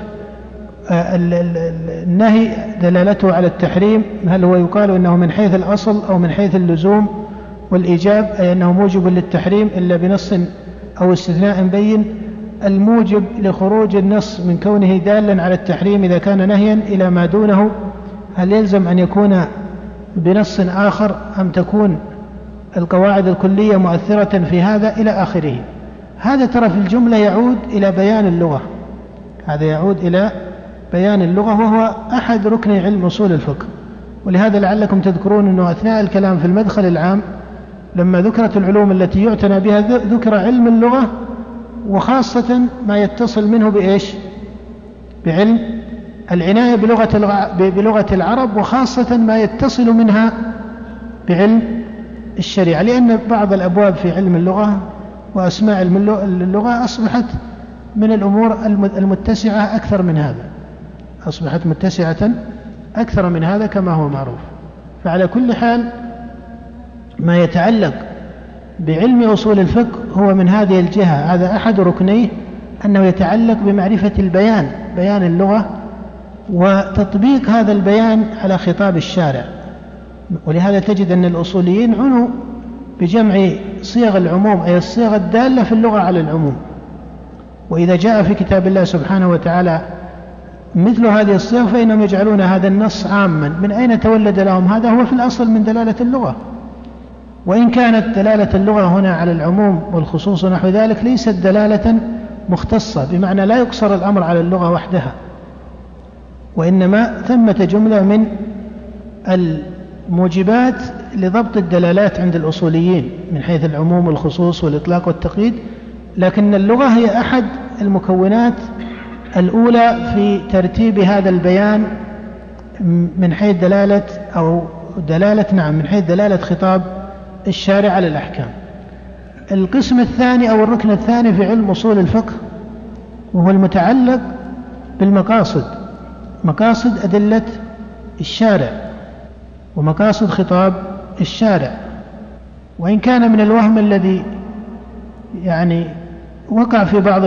النهي دلالته على التحريم، هل هو يقال أنه من حيث الأصل أو من حيث اللزوم، والإيجاب أي أنه موجب للتحريم إلا بنص أو استثناء بين، الموجب لخروج النص من كونه دالا على التحريم إذا كان نهيا إلى ما دونه، هل يلزم أن يكون بنص آخر أم تكون القواعد الكلية مؤثرة في هذا إلى آخره. هذا ترى في الجملة يعود إلى بيان اللغة، هذا يعود إلى بيان اللغة، وهو أحد ركن علم أصول الفقه. ولهذا لعلكم تذكرون أنه أثناء الكلام في المدخل العام لما ذكرت العلوم التي يعتنى بها ذكر علم اللغة، وخاصة ما يتصل منه بإيش؟ بعلم العناية بلغة العرب، وخاصة ما يتصل منها بعلم الشريعة، لأن بعض الأبواب في علم اللغة وأسماء اللغة أصبحت من الأمور المتسعة أكثر من هذا، أصبحت متسعة أكثر من هذا كما هو معروف. فعلى كل حال ما يتعلق بعلم أصول الفقه هو من هذه الجهة، هذا أحد ركنيه، أنه يتعلق بمعرفة البيان، بيان اللغة وتطبيق هذا البيان على خطاب الشارع. ولهذا تجد أن الأصوليين عنوا بجمع صيغ العموم، أي الصيغ الدالة في اللغة على العموم. وإذا جاء في كتاب الله سبحانه وتعالى مثل هذه الصيغ فإنهم يجعلون هذا النص عاما. من أين تولد لهم هذا؟ هو في الأصل من دلالة اللغة، وإن كانت دلالة اللغة هنا على العموم والخصوص ونحو ذلك ليست دلالة مختصة، بمعنى لا يقصر الأمر على اللغة وحدها، وإنما ثمة جملة من الموجبات لضبط الدلالات عند الأصوليين من حيث العموم والخصوص والإطلاق والتقييد، لكن اللغة هي أحد المكونات الأولى في ترتيب هذا البيان من حيث دلالة من حيث دلالة خطاب الشارع على الأحكام. القسم الثاني أو الركن الثاني في علم أصول الفقه وهو المتعلق بالمقاصد، مقاصد أدلة الشارع ومقاصد خطاب الشارع. وإن كان من الوهم الذي يعني وقع في بعض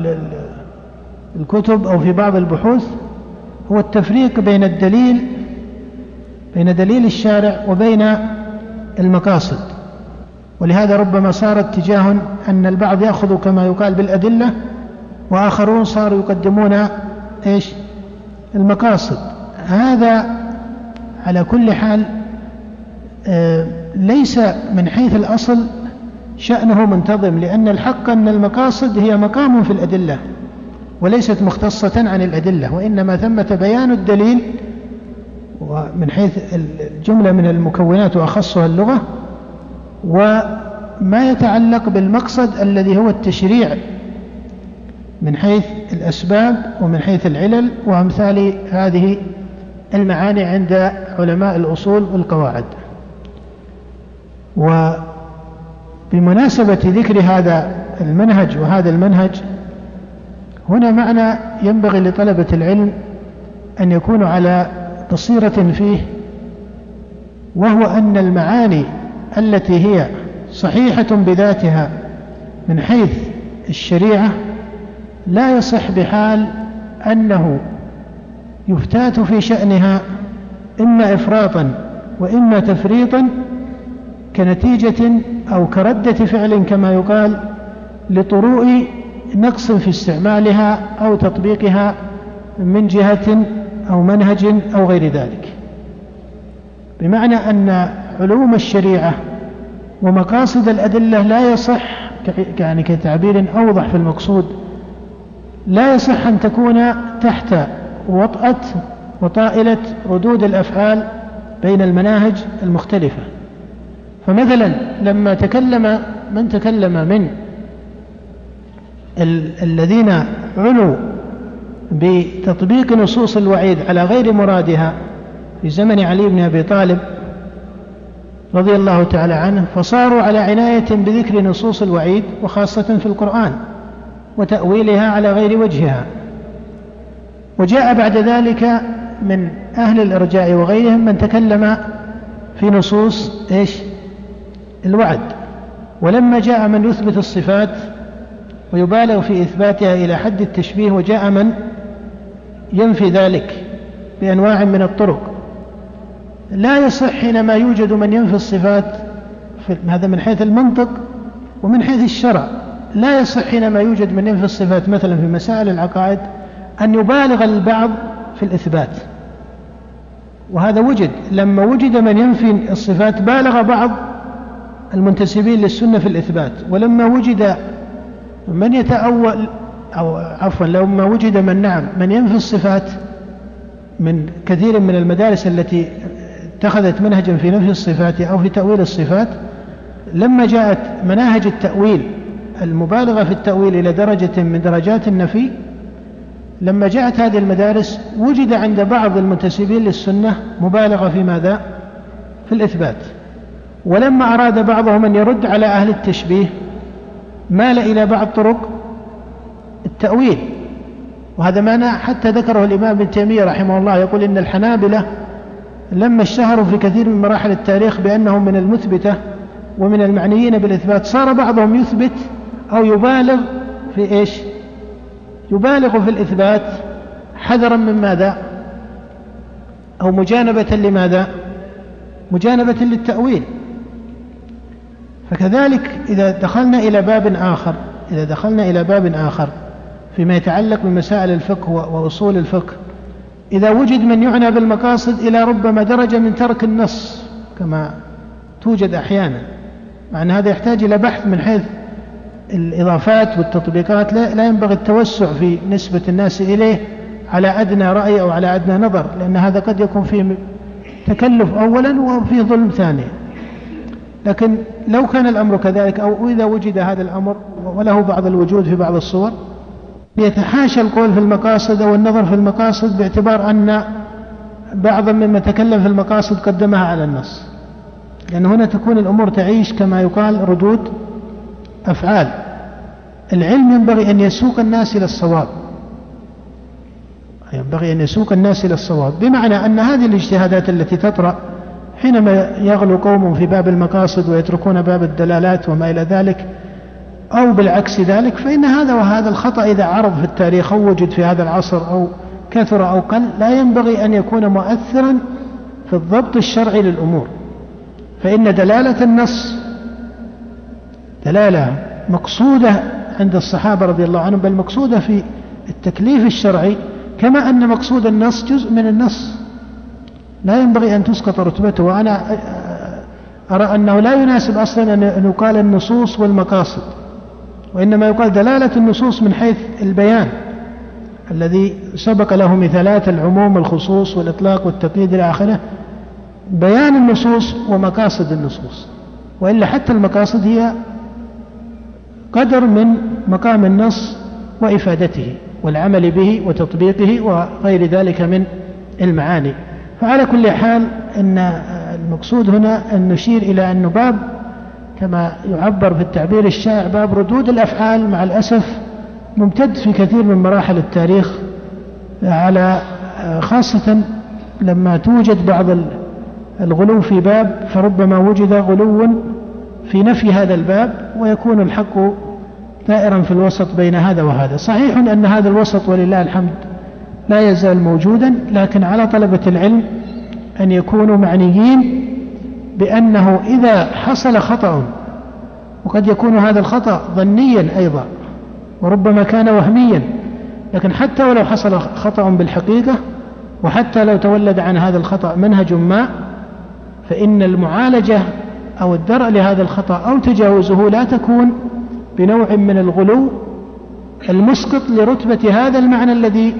الكتب أو في بعض البحوث هو التفريق بين دليل الشارع وبين المقاصد. ولهذا ربما صار اتجاه أن البعض يأخذ كما يقال بالأدلة، وآخرون صاروا يقدمون المقاصد. هذا على كل حال ليس من حيث الأصل شأنه منتظم، لأن الحق أن المقاصد هي مقام في الأدلة وليست مختصة عن الأدلة، وإنما ثمة بيان الدليل ومن حيث الجملة من المكونات وأخصها اللغة، وما يتعلق بالمقصد الذي هو التشريع من حيث الأسباب ومن حيث العلل وأمثال هذه المعاني عند علماء الأصول والقواعد. وبمناسبة ذكر هذا المنهج وهذا المنهج، هنا معنى ينبغي لطلبة العلم أن يكونوا على بصيرة فيه، وهو أن المعاني التي هي صحيحة بذاتها من حيث الشريعة لا يصح بحال أنه يفتات في شأنها إما إفراطا وإما تفريطا كنتيجة أو كردة فعل كما يقال لطروء نقص في استعمالها أو تطبيقها من جهة أو منهج أو غير ذلك. بمعنى أن علوم الشريعة ومقاصد الأدلة لا يصح، يعني كتعبير أوضح في المقصود، لا يصح أن تكون تحت وطأة وطائلة ردود الأفعال بين المناهج المختلفة. فمثلا لما تكلم من تكلم من الذين عنوا بتطبيق نصوص الوعيد على غير مرادها في زمن علي بن أبي طالب رضي الله تعالى عنه، فصاروا على عناية بذكر نصوص الوعيد وخاصة في القرآن وتأويلها على غير وجهها. وجاء بعد ذلك من أهل الإرجاء وغيرهم من تكلم في نصوص الوعد، ولما جاء من يثبت الصفات ويبالغ في إثباتها إلى حد التشبيه، وجاء من ينفي ذلك بأنواع من الطرق، لا يصح حينما يوجد من ينفي الصفات، هذا من حيث المنطق ومن حيث الشرع، لا يصح حينما يوجد من ينفي الصفات مثلا في مسائل العقائد أن يبالغ البعض في الإثبات. وهذا وجد، لما وجد من ينفي الصفات بالغ بعض المنتسبين للسنة في الإثبات، ولما وجد من يتأول لما وجد من ينفي الصفات من كثير من المدارس التي اتخذت منهجا في نفي الصفات أو في تأويل الصفات، لما جاءت مناهج التأويل المبالغة في التأويل إلى درجة من درجات النفي، لما جاءت هذه المدارس وجد عند بعض المنتسبين للسنة مبالغة في ماذا؟ في الإثبات. ولما أراد بعضهم أن يرد على أهل التشبيه مال إلى بعض طرق التأويل، وهذا معنى حتى ذكره الإمام ابن تيمية رحمه الله، يقول إن الحنابلة لما اشتهروا في كثير من مراحل التاريخ بأنهم من المثبتة ومن المعنيين بالإثبات، صار بعضهم يثبت أو يبالغ في يبالغ في الإثبات حذرا من ماذا؟ أو مجانبة لماذا؟ مجانبة للتأويل. فكذلك إذا دخلنا إلى باب آخر فيما يتعلق بمسائل الفقه وأصول الفقه، إذا وجد من يعنى بالمقاصد إلى ربما درجة من ترك النص كما توجد أحيانا، مع أن هذا يحتاج إلى بحث من حيث الإضافات والتطبيقات، لا ينبغي التوسع في نسبة الناس إليه على أدنى رأي أو على أدنى نظر، لأن هذا قد يكون فيه تكلف أولا وفيه ظلم ثاني. لكن لو كان الأمر كذلك، أو إذا وجد هذا الأمر وله بعض الوجود في بعض الصور، يتحاشى القول في المقاصد أو النظر في المقاصد باعتبار أن بعضا ممن تكلم في المقاصد قدمها على النص، لأن هنا تكون الأمور تعيش كما يقال ردود أفعال. العلم ينبغي أن يسوق الناس إلى الصواب، بمعنى أن هذه الاجتهادات التي تطرأ حينما يغلو قوم في باب المقاصد ويتركون باب الدلالات وما إلى ذلك، أو بالعكس ذلك، فإن هذا وهذا الخطأ إذا عرض في التاريخ أو وجد في هذا العصر أو كثر أو قل، لا ينبغي أن يكون مؤثرا في الضبط الشرعي للأمور، فإن دلالة النص دلالة مقصودة عند الصحابة رضي الله عنهم، بل مقصودة في التكليف الشرعي، كما أن مقصود النص جزء من النص لا ينبغي أن تسقط رتبته. وأنا أرى أنه لا يناسب أصلا أن يقال النصوص والمقاصد، وإنما يقال دلالة النصوص من حيث البيان الذي سبق له مثالات العموم والخصوص والإطلاق والتقييد إلى آخره، بيان النصوص ومقاصد النصوص. وإلا حتى المقاصد هي قدر من مقام النص وإفادته والعمل به وتطبيقه وغير ذلك من المعاني. فعلى كل حال إن المقصود هنا أن نشير إلى أنه باب كما يعبر في التعبير الشائع باب ردود الأفعال مع الأسف ممتد في كثير من مراحل التاريخ، على خاصة لما توجد بعض الغلو في باب، فربما وجد غلو في نفي هذا الباب، ويكون الحق دائرا في الوسط بين هذا وهذا. صحيح أن هذا الوسط ولله الحمد لا يزال موجودا، لكن على طلبة العلم أن يكونوا معنيين بأنه إذا حصل خطأ، وقد يكون هذا الخطأ ظنيا أيضا وربما كان وهميا، لكن حتى ولو حصل خطأ بالحقيقة، وحتى لو تولد عن هذا الخطأ منهج ما، فإن المعالجة أو الدرء لهذا الخطأ أو تجاوزه لا تكون بنوع من الغلو المسقط لرتبة هذا المعنى الذي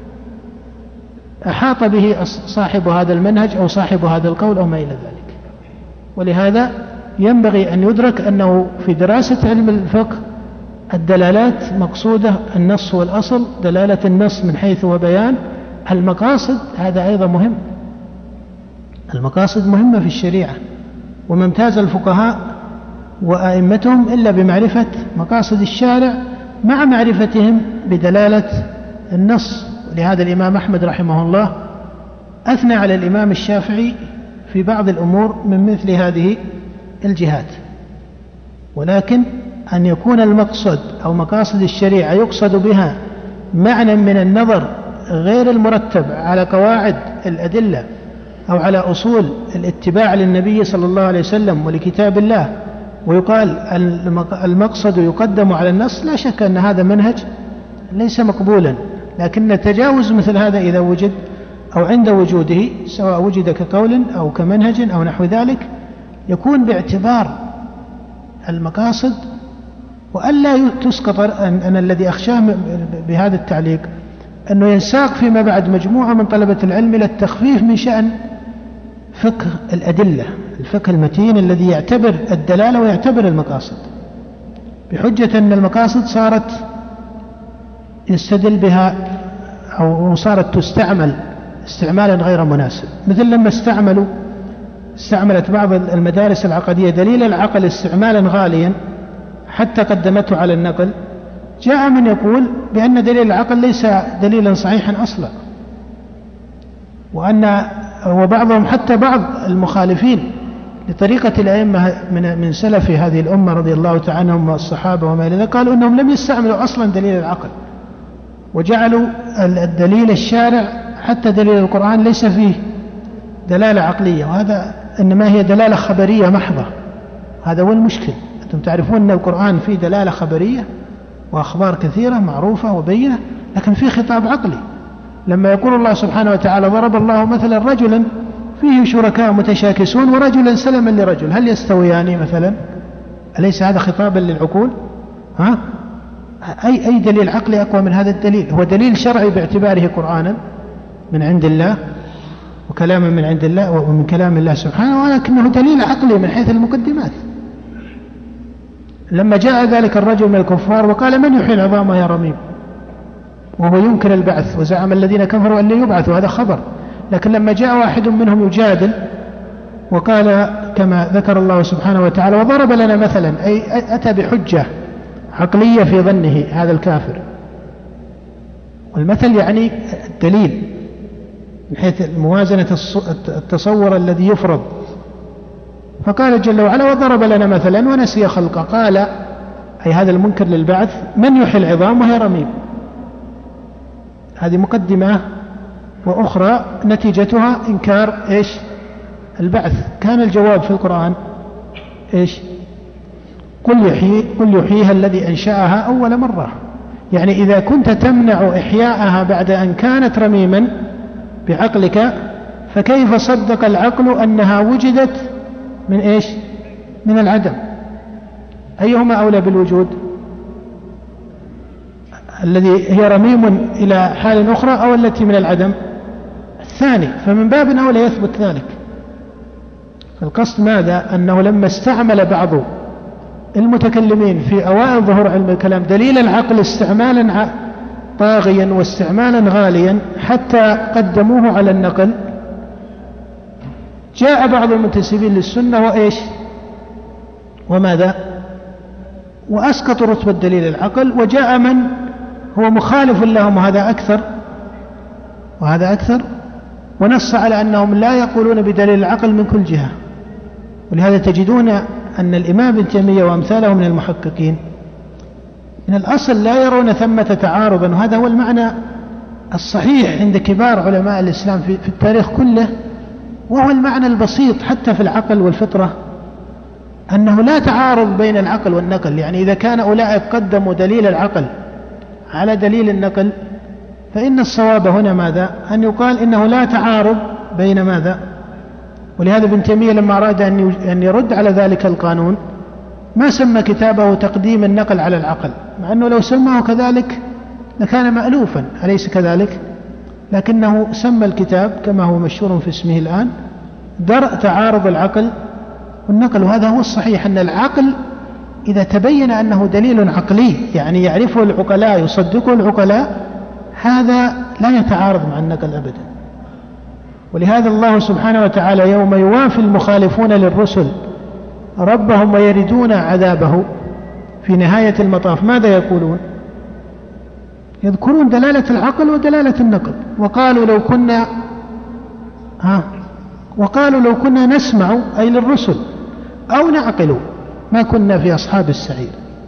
أحاط به صاحب هذا المنهج أو صاحب هذا القول أو ما إلى ذلك. ولهذا ينبغي أن يدرك أنه في دراسة علم الفقه الدلالات مقصودة النص والأصل، دلالة النص من حيث وبيان المقاصد، هذا أيضا مهم. المقاصد مهمة في الشريعة، وما امتاز الفقهاء وأئمتهم إلا بمعرفة مقاصد الشارع مع معرفتهم بدلالة النص. لهذا الإمام أحمد رحمه الله أثنى على الإمام الشافعي في بعض الأمور من مثل هذه الجهات. ولكن أن يكون المقصد أو مقاصد الشريعة يقصد بها معنى من النظر غير المرتب على قواعد الأدلة أو على أصول الاتباع للنبي صلى الله عليه وسلم ولكتاب الله، ويقال المقصد يقدم على النص، لا شك أن هذا منهج ليس مقبولا. لكن تجاوز مثل هذا إذا وجد أو عند وجوده، سواء وجد كقول أو كمنهج أو نحو ذلك، يكون باعتبار المقاصد، وألا تسقط. أنا الذي أخشاه بهذا التعليق أنه ينساق فيما بعد مجموعة من طلبة العلم إلى التخفيف من شأن فقه الأدلة، الفقه المتين الذي يعتبر الدلالة ويعتبر المقاصد، بحجة أن المقاصد صارت يستدل بها أو صارت تستعمل استعمالا غير مناسب. مثل لما استعملت بعض المدارس العقدية دليل العقل استعمالا غاليا حتى قدمته على النقل، جاء من يقول بأن دليل العقل ليس دليلا صحيحا أصلا، وبعضهم حتى بعض المخالفين لطريقة الأئمة من سلف هذه الأمة رضي الله تعالى عنهم والصحابة وما إلى ذلك، قالوا أنهم لم يستعملوا أصلا دليل العقل، وجعلوا الدليل الشارع حتى دليل القرآن ليس فيه دلالة عقلية، وهذا إنما هي دلالة خبرية محضة. هذا هو المشكل. أنتم تعرفون أن القرآن فيه دلالة خبرية وأخبار كثيرة معروفة وبينة، لكن فيه خطاب عقلي. لما يقول الله سبحانه وتعالى ضرب الله مثلا رجلا فيه شركاء متشاكسون ورجلا سلما لرجل، هل يستويان مثلا؟ أليس هذا خطابا للعقول؟ أي دليل عقلي أقوى من هذا الدليل؟ هو دليل شرعي باعتباره قرآنا من عند الله وكلاما من عند الله ومن كلام الله سبحانه، ولكنه دليل عقلي من حيث المقدمات. لما جاء ذلك الرجل من الكفار وقال من يحيي العظام يا رميم، وهو ينكر البعث، وزعم الذين كفروا أن لا يبعثوا، هذا خبر. لكن لما جاء واحد منهم يجادل وقال كما ذكر الله سبحانه وتعالى وضرب لنا مثلا، أي أتى بحجة عقلية في ظنه هذا الكافر، والمثل يعني الدليل من حيث موازنة التصور الذي يفرض. فقال جل وعلا وضرب لنا مثلا ونسي خلقه، قال أي هذا المنكر للبعث من يحيي العظام وهي رميم. هذه مقدمة، وأخرى نتيجتها إنكار إيش؟ البعث. كان الجواب في القرآن إيش؟ قل يحييها الذي أنشأها أول مرة. يعني إذا كنت تمنع إحياءها بعد أن كانت رميما بعقلك، فكيف صدق العقل أنها وجدت من إيش؟ من العدم. أيهما أولى بالوجود؟ الذي هي رميم إلى حال أخرى أو التي من العدم؟ الثاني. فمن باب أولى يثبت ذلك. القصد ماذا؟ أنه لما استعمل بعض المتكلمين في أوائل ظهور علم الكلام دليل العقل استعمالا طاغيا واستعمالا غاليا حتى قدموه على النقل، جاء بعض المنتسبين للسنة وإيش؟ وماذا؟ وأسقطوا رتبة دليل العقل، وجاء من هو مخالف لهم وهذا أكثر ونص على أنهم لا يقولون بدليل العقل من كل جهة. ولهذا تجدون أن الإمام ابن تيمية وأمثاله من المحققين من الأصل لا يرون ثمة تعارضا، وهذا هو المعنى الصحيح عند كبار علماء الإسلام في التاريخ كله، وهو المعنى البسيط حتى في العقل والفطرة، أنه لا تعارض بين العقل والنقل. يعني إذا كان أولئك قدموا دليل العقل على دليل النقل، فإن الصواب هنا ماذا؟ أن يقال إنه لا تعارض بين ماذا؟ ولهذا ابن تيمية لما أراد أن يرد على ذلك القانون ما سمى كتابه تقديم النقل على العقل، مع أنه لو سماه كذلك لكان مألوفا، أليس كذلك؟ لكنه سمى الكتاب كما هو مشهور في اسمه الآن درء تعارض العقل والنقل. وهذا هو الصحيح، أن العقل إذا تبين أنه دليل عقلي يعني يعرفه العقلاء يصدقه العقلاء، هذا لا يتعارض مع النقل أبدا. ولهذا الله سبحانه وتعالى يوم يوافي المخالفون للرسل ربهم ويردون عذابه في نهاية المطاف ماذا يقولون؟ يذكرون دلالة العقل ودلالة النقل، وقالوا لو كنا نسمع أي للرسل أو نعقل ما كنا في أصحاب السعير.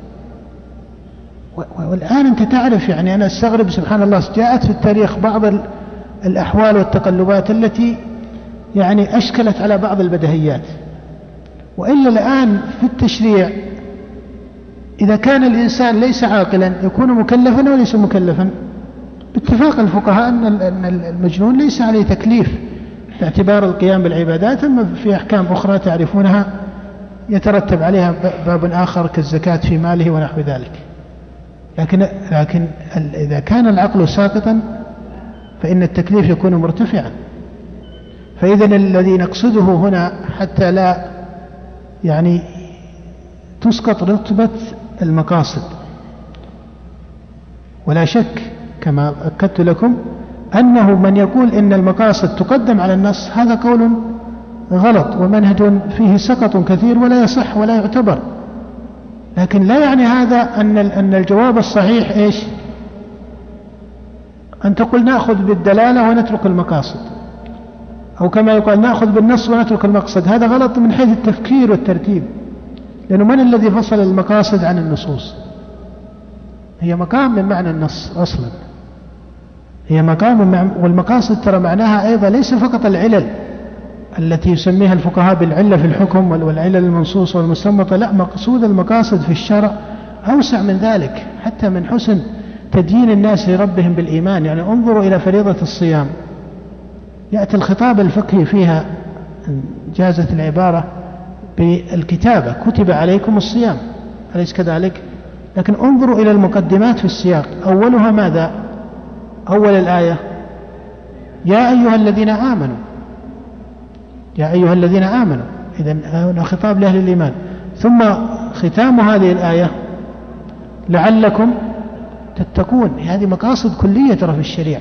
والآن أنت تعرف، يعني أنا أستغرب سبحان الله، جاءت في التاريخ بعض الأحوال والتقلبات التي يعني أشكلت على بعض البدهيات. وإلا الآن في التشريع إذا كان الإنسان ليس عاقلا يكون مكلفا وليس مكلفا؟ باتفاق الفقهاء أن المجنون ليس عليه تكليف باعتبار القيام بالعبادات، أما في أحكام أخرى تعرفونها يترتب عليها باب آخر كالزكاة في ماله ونحو ذلك. لكن إذا كان العقل ساقطا فإن التكليف يكون مرتفعا. فإذا الذي نقصده هنا حتى لا يعني تسقط رتبة المقاصد، ولا شك كما أكدت لكم أنه من يقول إن المقاصد تقدم على النص هذا قول غلط ومنهج فيه سقط كثير ولا يصح ولا يعتبر. لكن لا يعني هذا أن الجواب الصحيح إيش؟ أن تقول نأخذ بالدلالة ونترك المقاصد، أو كما يقال نأخذ بالنص ونترك المقصد. هذا غلط من حيث التفكير والترتيب، لأنه من الذي فصل المقاصد عن النصوص؟ هي مقام من معنى النص أصلا، هي مقام والمقاصد ترى معناها أيضا ليس فقط العلل التي يسميها الفقهاء بالعلة في الحكم والعلل المنصوصة والمستنبطة، لا، مقصود المقاصد في الشرع أوسع من ذلك، حتى من حسن تدين الناس لربهم بالإيمان. يعني انظروا إلى فريضة الصيام، يأتي الخطاب الفقهي فيها جازت العبارة بالكتابة، كتب عليكم الصيام، أليس كذلك؟ لكن انظروا إلى المقدمات في السياق، أولها ماذا؟ أول الآية يا أيها الذين آمنوا، يا أيها الذين آمنوا، إذن هنا خطاب لأهل الإيمان. ثم ختام هذه الآية لعلكم تتقون. هذه مقاصد كلية ترى في الشريعة،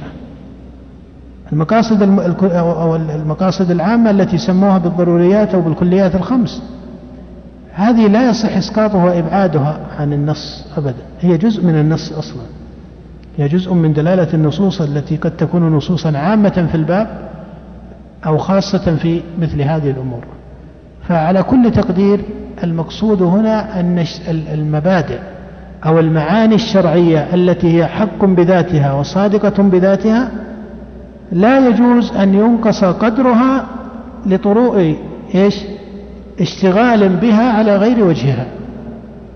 المقاصد العامة التي سموها بالضروريات أو بالكليات الخمس، هذه لا يصح إسقاطها وإبعادها عن النص أبدا، هي جزء من النص أصلا، هي جزء من دلالة النصوص التي قد تكون نصوصا عامة في الباب أو خاصة في مثل هذه الأمور. فعلى كل تقدير المقصود هنا أن المبادئ أو المعاني الشرعية التي هي حق بذاتها وصادقة بذاتها لا يجوز أن ينقص قدرها لطروء اشتغال بها على غير وجهها.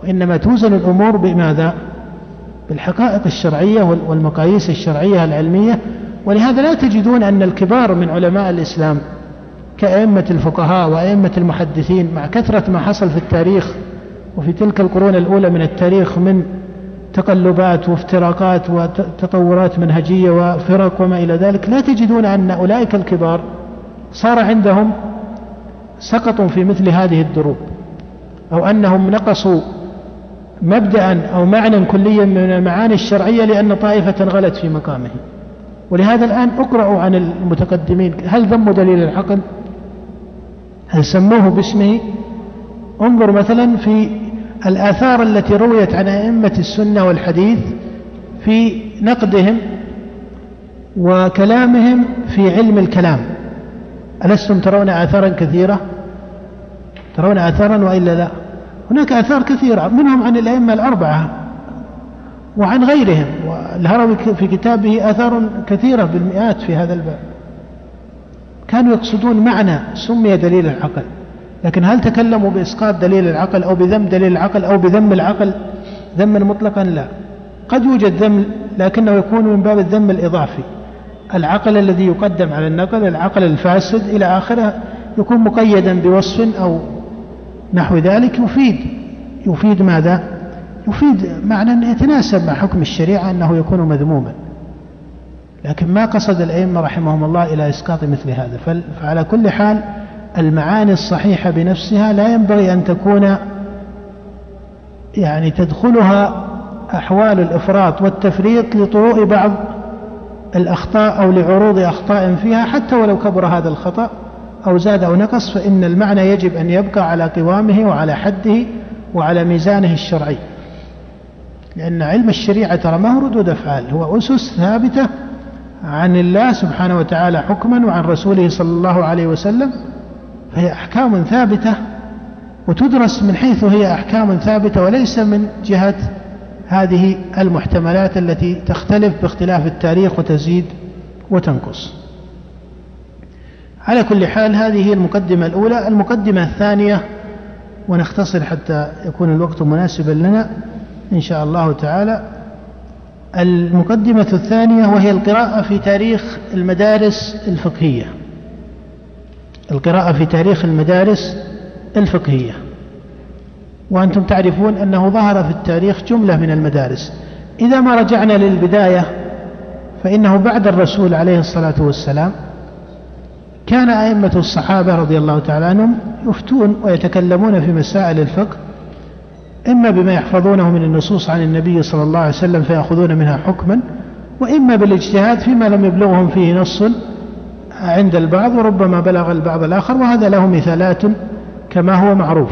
وإنما توزن الأمور بماذا؟ بالحقائق الشرعية والمقاييس الشرعية العلمية. ولهذا لا تجدون أن الكبار من علماء الإسلام كأئمة الفقهاء وأئمة المحدثين مع كثرة ما حصل في التاريخ وفي تلك القرون الأولى من التاريخ من تقلبات وافتراقات وتطورات منهجية وفرق وما إلى ذلك، لا تجدون أن أولئك الكبار صار عندهم سقط في مثل هذه الدروب، أو أنهم نقصوا مبدأ أو معنى كليا من المعاني الشرعية لأن طائفة غلت في مقامه. ولهذا الآن اقرأوا عن المتقدمين، هل ذموا دليل العقل؟ هل سموه باسمه؟ انظر مثلا في الآثار التي رويت عن أئمة السنة والحديث في نقدهم وكلامهم في علم الكلام. ألستم ترون آثارا كثيرة؟ ترون آثارا وإلا لا؟ هناك آثار كثيرة منهم عن الأئمة الأربعة وعن غيرهم، والهروي في كتابه آثار كثيرة بالمئات في هذا الباب. كانوا يقصدون معنى سمي دليل العقل، لكن هل تكلموا بإسقاط دليل العقل أو بذم دليل العقل أو بذم العقل ذما مطلقا؟ لا. قد يوجد ذم لكنه يكون من باب الذم الإضافي، العقل الذي يقدم على النقل، العقل الفاسد إلى آخره، يكون مقيدا بوصف أو نحو ذلك يفيد ماذا؟ يفيد معنى يتناسب مع حكم الشريعة أنه يكون مذموما. لكن ما قصد الأئمة رحمهم الله إلى إسقاط مثل هذا. فعلى كل حال المعاني الصحيحة بنفسها لا ينبغي أن تكون تدخلها أحوال الإفراط والتفريط لطروء بعض الأخطاء أو لعروض أخطاء فيها، حتى ولو كبر هذا الخطأ أو زاد أو نقص، فإن المعنى يجب أن يبقى على قوامه وعلى حده وعلى ميزانه الشرعي. لأن علم الشريعة ترى ما هو ردود أفعال، هو أسس ثابتة عن الله سبحانه وتعالى حكما وعن رسوله صلى الله عليه وسلم، فهي أحكام ثابتة وتدرس من حيث هي أحكام ثابتة، وليس من جهة هذه المحتملات التي تختلف باختلاف التاريخ وتزيد وتنقص. على كل حال هذه هي المقدمة الأولى. المقدمة الثانية، ونختصر حتى يكون الوقت مناسبا لنا إن شاء الله تعالى، المقدمة الثانية وهي القراءة في تاريخ المدارس الفقهية. القراءة في تاريخ المدارس الفقهية. وأنتم تعرفون أنه ظهر في التاريخ جملة من المدارس. إذا ما رجعنا للبداية فإنه بعد الرسول عليه الصلاة والسلام كان أئمة الصحابة رضي الله تعالى عنهم يفتون ويتكلمون في مسائل الفقه، إما بما يحفظونه من النصوص عن النبي صلى الله عليه وسلم فيأخذون منها حكما، وإما بالاجتهاد فيما لم يبلغهم فيه نص عند البعض وربما بلغ البعض الآخر، وهذا له مثالات كما هو معروف.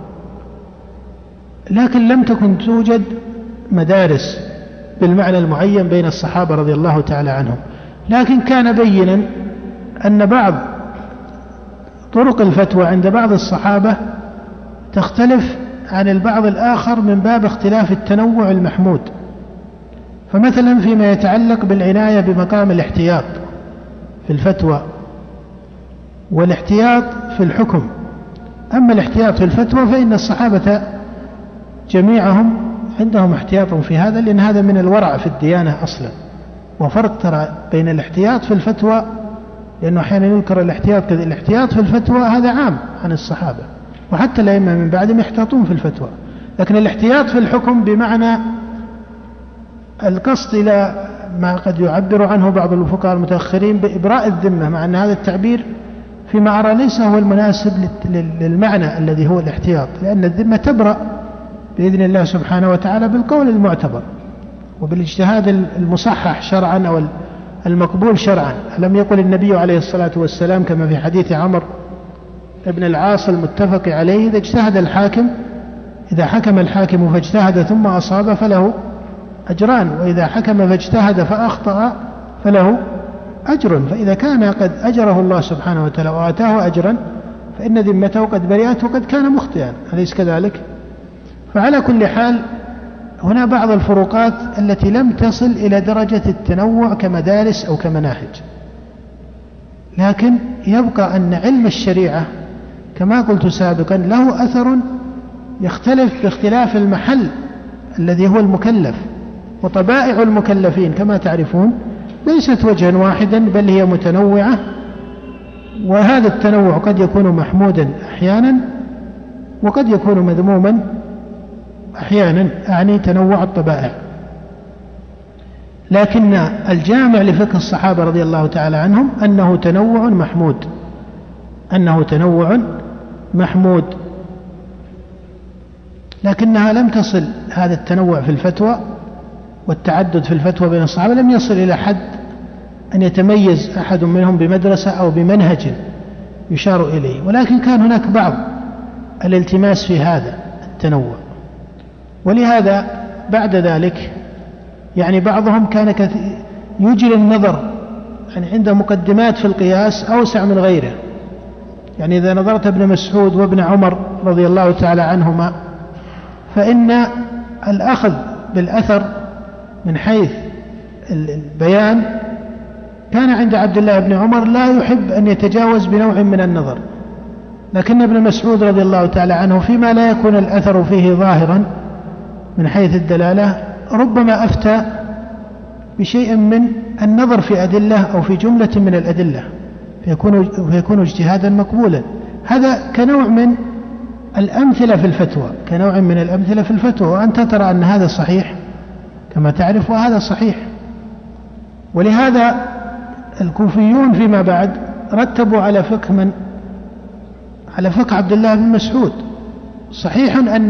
لكن لم تكن توجد مدارس بالمعنى المعين بين الصحابة رضي الله تعالى عنهم، لكن كان بينا أن بعض طرق الفتوى عند بعض الصحابة تختلف عن البعض الآخر من باب اختلاف التنوع المحمود. فمثلا فيما يتعلق بالعناية بمقام الاحتياط في الفتوى والاحتياط في الحكم. أما الاحتياط في الفتوى فإن الصحابة جميعهم عندهم احتياط في هذا، لأن هذا من الورع في الديانة أصلا. وفرق ترى بين الاحتياط في الفتوى، لأنه أحيانا يذكر الاحتياط كذا، الاحتياط في الفتوى هذا عام عن الصحابة، وحتى الأئمة من بعدهم يحتاطون في الفتوى. لكن الاحتياط في الحكم بمعنى القصد إلى ما قد يعبر عنه بعض الفقهاء المتأخرين بإبراء الذمة، مع أن هذا التعبير فيما أرى ليس هو المناسب للمعنى الذي هو الاحتياط، لأن الذمة تبرأ بإذن الله سبحانه وتعالى بالقول المعتبر وبالاجتهاد المصحح شرعا أو المقبول شرعا. ألم يقل النبي عليه الصلاة والسلام كما في حديث عمرو ابن العاص المتفق عليه: إذا اجتهد الحاكم، إذا حكم الحاكم فاجتهد ثم أصاب فله أجران، وإذا حكم فاجتهد فأخطأ فله أجر. فإذا كان قد أجره الله سبحانه وتعالى وآتاه أجرا فإن ذمته قد برئت وقد كان مخطئا، أليس كذلك؟ فعلى كل حال هنا بعض الفروقات التي لم تصل إلى درجة التنوع كمدارس أو كمناهج، لكن يبقى أن علم الشريعة كما قلت سابقا له أثر يختلف باختلاف المحل الذي هو المكلف، وطبائع المكلفين كما تعرفون ليست وجها واحدا بل هي متنوعة، وهذا التنوع قد يكون محمودا أحيانا وقد يكون مذموما أحيانا، أعني تنوع الطبائع. لكن الجامع لفقه الصحابة رضي الله تعالى عنهم أنه تنوع محمود، أنه تنوع محمود، لكنها لم تصل، هذا التنوع في الفتوى والتعدد في الفتوى بين الصحابة لم يصل إلى حد أن يتميز أحد منهم بمدرسة أو بمنهج يشار إليه، ولكن كان هناك بعض الالتماس في هذا التنوع. ولهذا بعد ذلك يعني بعضهم كان يجري النظر، يعني عنده مقدمات في القياس أوسع من غيره. يعني إذا نظرت ابن مسعود وابن عمر رضي الله تعالى عنهما فإن الأخذ بالأثر من حيث البيان كان عند عبد الله بن عمر لا يحب أن يتجاوز بنوع من النظر، لكن ابن مسعود رضي الله تعالى عنه فيما لا يكون الأثر فيه ظاهرا من حيث الدلالة ربما أفتى بشيء من النظر في أدلة أو في جملة من الأدلة فيكون اجتهادا مقبولا. هذا كنوع من الأمثلة في الفتوى، كنوع من الأمثلة في الفتوى، وأنت ترى أن هذا صحيح كما تعرف وهذا صحيح. ولهذا الكوفيون فيما بعد رتبوا على فقه على فقه عبد الله بن مسعود. صحيح أن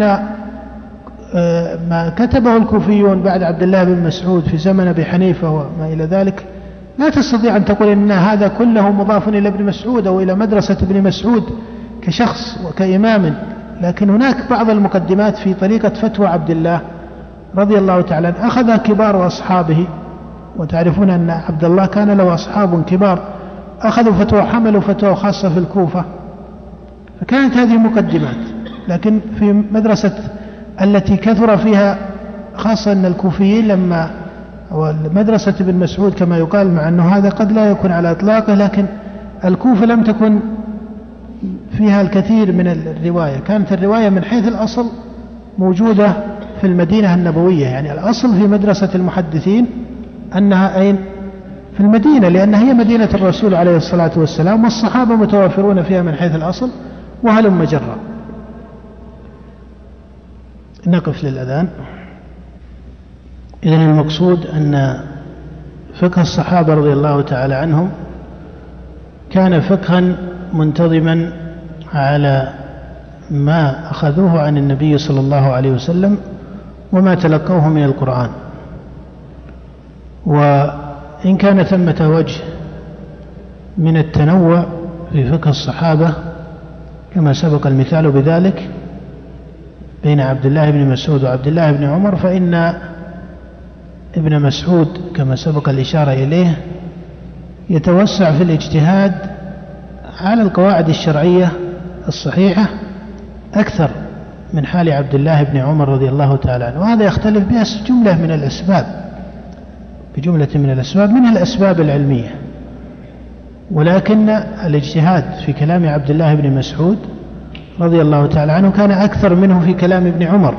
ما كتبه الكوفيون بعد عبد الله بن مسعود في زمن أبي حنيفة وما إلى ذلك لا تستطيع أن تقول إن هذا كله مضاف إلى ابن مسعود أو إلى مدرسة ابن مسعود كشخص وكإمام، لكن هناك بعض المقدمات في طريقة فتوى عبد الله رضي الله تعالى عنه أخذ كبار أصحابه، وتعرفون أن عبد الله كان له أصحاب كبار أخذوا فتوى، حملوا فتوى خاصة في الكوفة، فكانت هذه مقدمات. لكن في مدرسة التي كثر فيها خاصة أن الكوفيين لما مدرسة ابن مسعود كما يقال، مع أنه هذا قد لا يكون على إطلاقه، لكن الكوفة لم تكن فيها الكثير من الرواية، كانت الرواية من حيث الأصل موجودة في المدينة النبوية. يعني الأصل في مدرسة المحدثين أنها أين؟ في المدينة، لأنها هي مدينة الرسول عليه الصلاة والسلام، والصحابة متوافرون فيها من حيث الأصل وهلم جرا. نقف للأذان. إذن المقصود أن فقه الصحابة رضي الله تعالى عنهم كان فقها منتظما على ما أخذوه عن النبي صلى الله عليه وسلم وما تلقوه من القرآن. وإن كان ثمة وجه من التنوع في فقه الصحابة كما سبق المثال بذلك بين عبد الله بن مسعود وعبد الله بن عمر، فإن ابن مسعود كما سبق الإشارة إليه يتوسع في الاجتهاد على القواعد الشرعية الصحيحة أكثر من حال عبد الله بن عمر رضي الله تعالى عنه، وهذا يختلف بجملة من الأسباب منها الأسباب العلمية. ولكن الاجتهاد في كلام عبد الله بن مسعود رضي الله تعالى عنه كان أكثر منه في كلام ابن عمر،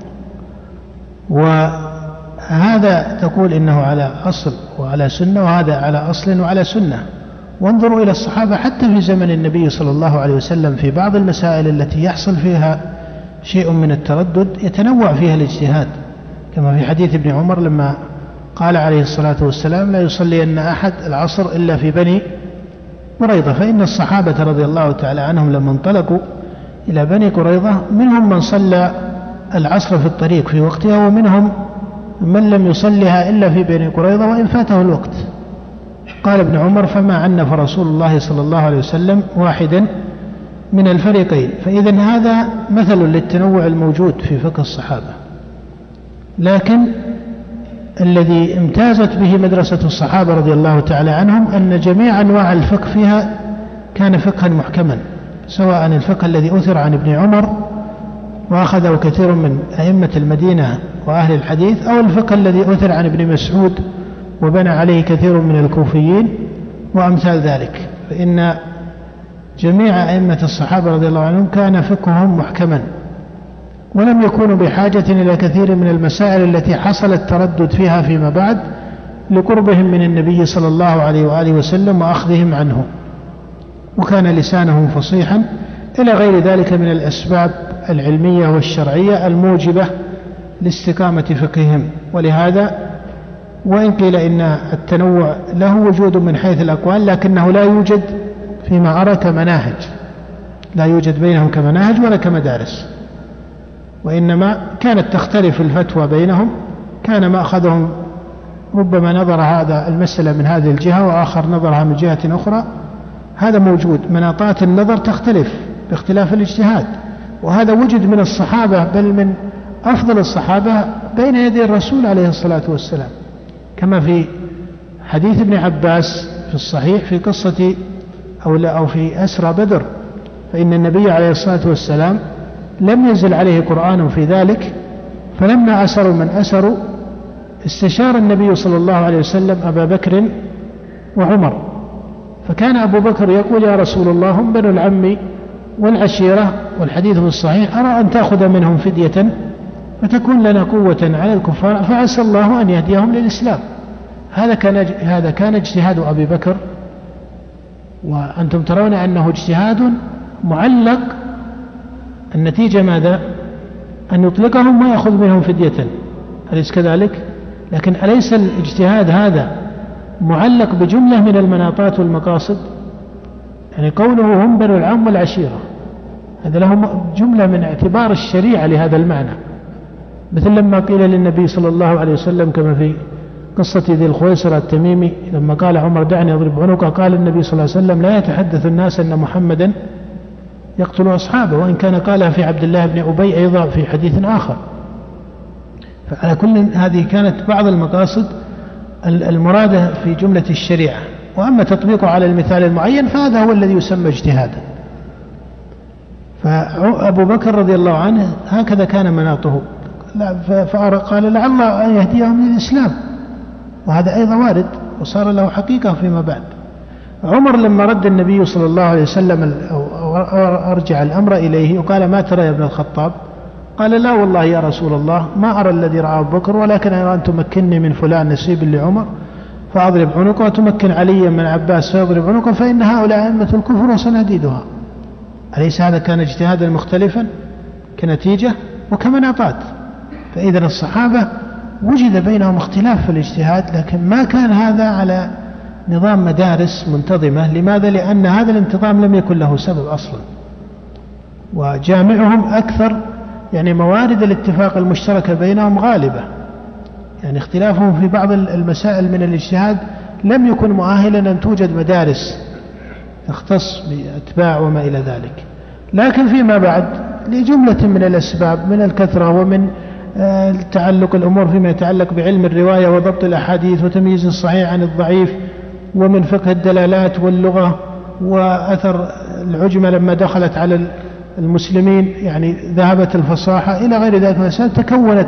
وهذا تقول إنه على أصل وعلى سنة، وهذا على أصل وعلى سنة. وانظروا إلى الصحابة حتى في زمن النبي صلى الله عليه وسلم في بعض المسائل التي يحصل فيها شيء من التردد يتنوع فيها الاجتهاد، كما في حديث ابن عمر لما قال عليه الصلاة والسلام لا يصلين أحد العصر إلا في بني قريظة، فإن الصحابة رضي الله تعالى عنهم لما انطلقوا إلى بني قريظة منهم من صلى العصر في الطريق في وقتها، ومنهم من لم يصلها إلا في بني قريظة وإن فاته الوقت. قال ابن عمر فما عنف رسول الله صلى الله عليه وسلم واحدا من الفريقين. فإذا هذا مثل للتنوع الموجود في فقه الصحابة. لكن الذي امتازت به مدرسة الصحابة رضي الله تعالى عنهم أن جميع أنواع الفقه فيها كان فقها محكما، سواء الفقه الذي أثر عن ابن عمر وأخذه كثير من أئمة المدينة وأهل الحديث، أو الفقه الذي أثر عن ابن مسعود وبنى عليه كثير من الكوفيين وأمثال ذلك. فإن جميع أئمة الصحابة رضي الله عنهم كان فقههم محكما، ولم يكونوا بحاجة إلى كثير من المسائل التي حصل التردد فيها فيما بعد لقربهم من النبي صلى الله عليه وآله وسلم وأخذهم عنه، وكان لسانهم فصيحا إلى غير ذلك من الأسباب العلمية والشرعية الموجبة لاستقامة فقههم. ولهذا وإن قيل إن التنوع له وجود من حيث الأقوال، لكنه لا يوجد فيما أرى كمناهج، لا يوجد بينهم كمناهج ولا كمدارس، وإنما كانت تختلف الفتوى بينهم، كان مأخذهم ربما نظر هذا المسألة من هذه الجهة وآخر نظرها من جهة أخرى، هذا موجود. مناطات النظر تختلف باختلاف الاجتهاد، وهذا وجد من الصحابة بل من أفضل الصحابة بين يدي الرسول عليه الصلاة والسلام، كما في حديث ابن عباس في الصحيح في قصة أو في أسرى بدر، فإن النبي عليه الصلاة والسلام لم ينزل عليه قرآن في ذلك، فلما أسروا من أسروا استشار النبي صلى الله عليه وسلم أبا بكر وعمر، فكان أبو بكر يقول يا رسول الله هم بنو العم والعشيرة، والحديث في الصحيح أرى أن تأخذ منهم فدية فتكون لنا قوة على الكفار، فعسى الله أن يهديهم للإسلام. هذا كان اجتهاد أبي بكر، وأنتم ترون أنه اجتهاد معلق، النتيجة ماذا؟ أن يطلقهم ويأخذ منهم فدية، أليس كذلك؟ لكن أليس الاجتهاد هذا معلق بجملة من المناطات والمقاصد؟ يعني قوله هم بنو العم والعشيرة هذا له جملة من اعتبار الشريعة لهذا المعنى، مثل لما قيل للنبي صلى الله عليه وسلم كما في قصة ذي الخويصرة التميمي لما قال عمر دعني أضرب عنقه، قال النبي صلى الله عليه وسلم لا يتحدث الناس أن محمدا يقتل أصحابه، وإن كان قالها في عبد الله بن أبي أيضا في حديث آخر. فعلى كل هذه كانت بعض المقاصد المرادة في جملة الشريعة، وأما تطبيقه على المثال المعين فهذا هو الذي يسمى اجتهادا. فأبو بكر رضي الله عنه هكذا كان مناطه، فقال لعل أن يهديهم للإسلام، وهذا أيضا وارد وصار له حقيقة فيما بعد. عمر لما رد النبي صلى الله عليه وسلم أو أرجع الأمر إليه وقال ما ترى يا ابن الخطاب؟ قال لا والله يا رسول الله ما أرى الذي رأى أبو بكر، ولكن أرى أن تمكنني من فلان نسيب لعمر فأضرب عنقه، وتمكن عليا من عباس فيضرب عنقه، فإن هؤلاء أئمة الكفر وسنهديدها. أليس هذا كان اجتهادا مختلفا كنتيجة وكمناطات؟ فإذا الصحابة وجد بينهم اختلاف في الاجتهاد، لكن ما كان هذا على نظام مدارس منتظمة. لماذا؟ لأن هذا الانتظام لم يكن له سبب أصلا، وجامعهم أكثر يعني موارد الاتفاق المشتركة بينهم غالبة، يعني اختلافهم في بعض المسائل من الاجتهاد لم يكن مؤهلا أن توجد مدارس تختص بأتباع وما إلى ذلك. لكن فيما بعد لجملة من الأسباب من الكثرة ومن تعلق الأمور فيما يتعلق بعلم الرواية وضبط الأحاديث وتمييز الصحيح عن الضعيف، ومن فقه الدلالات واللغة، وأثر العجمة لما دخلت على المسلمين يعني ذهبت الفصاحة إلى غير ذلك، تكونت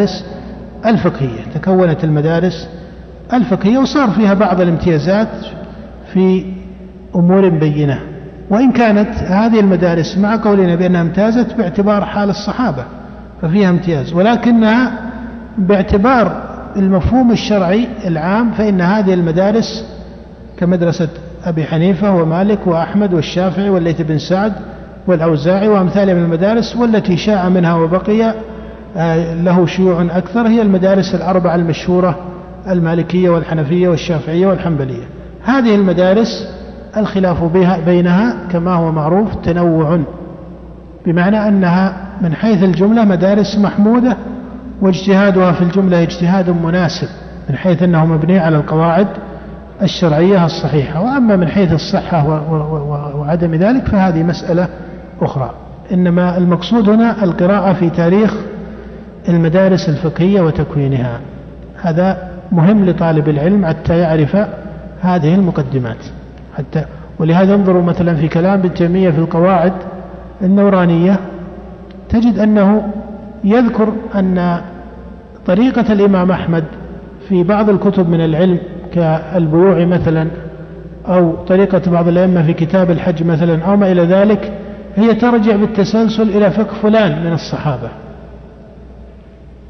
المدارس الفقهية وصار فيها بعض الامتيازات في أمور بينة، وإن كانت هذه المدارس مع قولنا بأنها امتازت باعتبار حال الصحابة ففيها امتياز، ولكنها باعتبار المفهوم الشرعي العام فإن هذه المدارس كمدرسة أبي حنيفة ومالك وأحمد والشافعي والليث بن سعد والأوزاعي وأمثالها من المدارس، والتي شاع منها وبقي له شيوع أكثر هي المدارس الأربعة المشهورة المالكية والحنفية والشافعية والحنبلية. هذه المدارس الخلاف بينها كما هو معروف تنوع، بمعنى أنها من حيث الجملة مدارس محمودة، واجتهادها في الجملة اجتهاد مناسب من حيث أنه مبني على القواعد الشرعية الصحيحة، وأما من حيث الصحة وعدم ذلك فهذه مسألة أخرى. إنما المقصود هنا القراءة في تاريخ المدارس الفقهية وتكوينها، هذا مهم لطالب العلم حتى يعرف هذه المقدمات. ولهذا انظروا مثلا في كلام ابن تيمية في القواعد النورانية، تجد أنه يذكر أن طريقة الإمام أحمد في بعض الكتب من العلم كالبيوع مثلا، أو طريقة بعض الأئمة في كتاب الحج مثلا أو ما إلى ذلك، هي ترجع بالتسلسل إلى فقه فلان من الصحابة،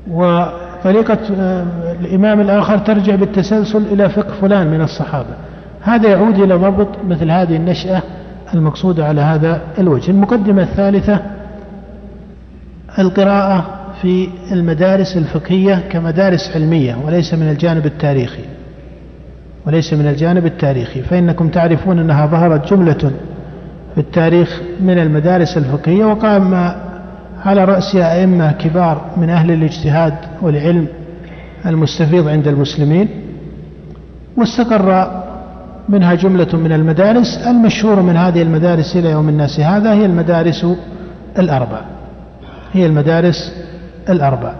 وطريقة الإمام الآخر ترجع بالتسلسل إلى فقه فلان من الصحابة. هذا يعود إلى ضبط مثل هذه النشأة المقصودة على هذا الوجه. المقدمة الثالثة: القراءة في المدارس الفقهية كمدارس علمية وليس من الجانب التاريخي، فإنكم تعرفون أنها ظهرت جملة في التاريخ من المدارس الفقهية، وقام على رأسها أئمة كبار من أهل الاجتهاد والعلم المستفيض عند المسلمين، واستقر منها جملة من المدارس. المشهور من هذه المدارس إلى يوم الناس هذا هي المدارس الأربع.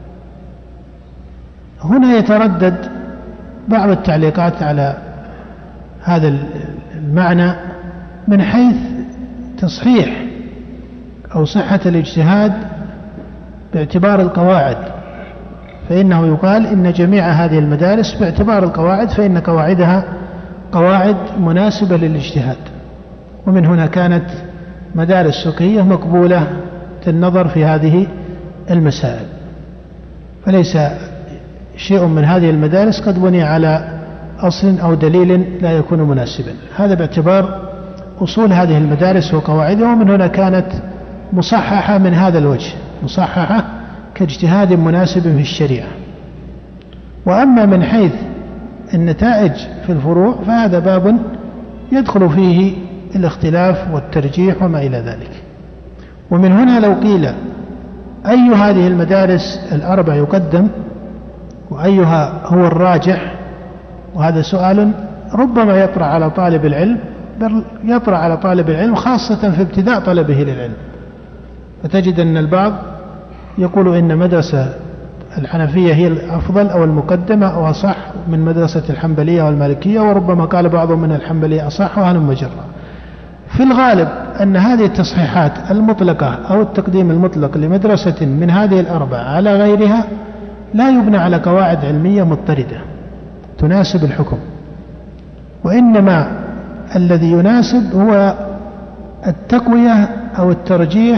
هنا يتردد بعض التعليقات على هذا المعنى من حيث تصحيح أو صحة الاجتهاد باعتبار القواعد، فإنه يقال إن جميع هذه المدارس باعتبار القواعد فإن قواعدها قواعد مناسبة للاجتهاد، ومن هنا كانت مدارس فقهية مقبولة النظر في هذه المسائل، فليس شيء من هذه المدارس قد بني على أصل أو دليل لا يكون مناسبا. هذا باعتبار أصول هذه المدارس وقواعدها، ومن هنا كانت مصححة من هذا الوجه، مصححة كاجتهاد مناسب في الشريعة. وأما من حيث النتائج في الفروع فهذا باب يدخل فيه الاختلاف والترجيح وما إلى ذلك. ومن هنا لو قيل أي هذه المدارس الأربع يقدم وأيها هو الراجح، وهذا سؤال ربما يطرأ على طالب العلم، بل يطرأ على طالب العلم خاصة في ابتداء طلبه للعلم، فتجد أن البعض يقول إن مدرسة الحنفية هي الأفضل أو المقدمة أو أصح من مدرسة الحنبلية والمالكية، وربما قال بعضهم من الحنبلية أصح وهلم جرا. في الغالب أن هذه التصحيحات المطلقة أو التقديم المطلق لمدرسة من هذه الأربع على غيرها لا يبنى على قواعد علمية مضطردة تناسب الحكم، وإنما الذي يناسب هو التقوية أو الترجيح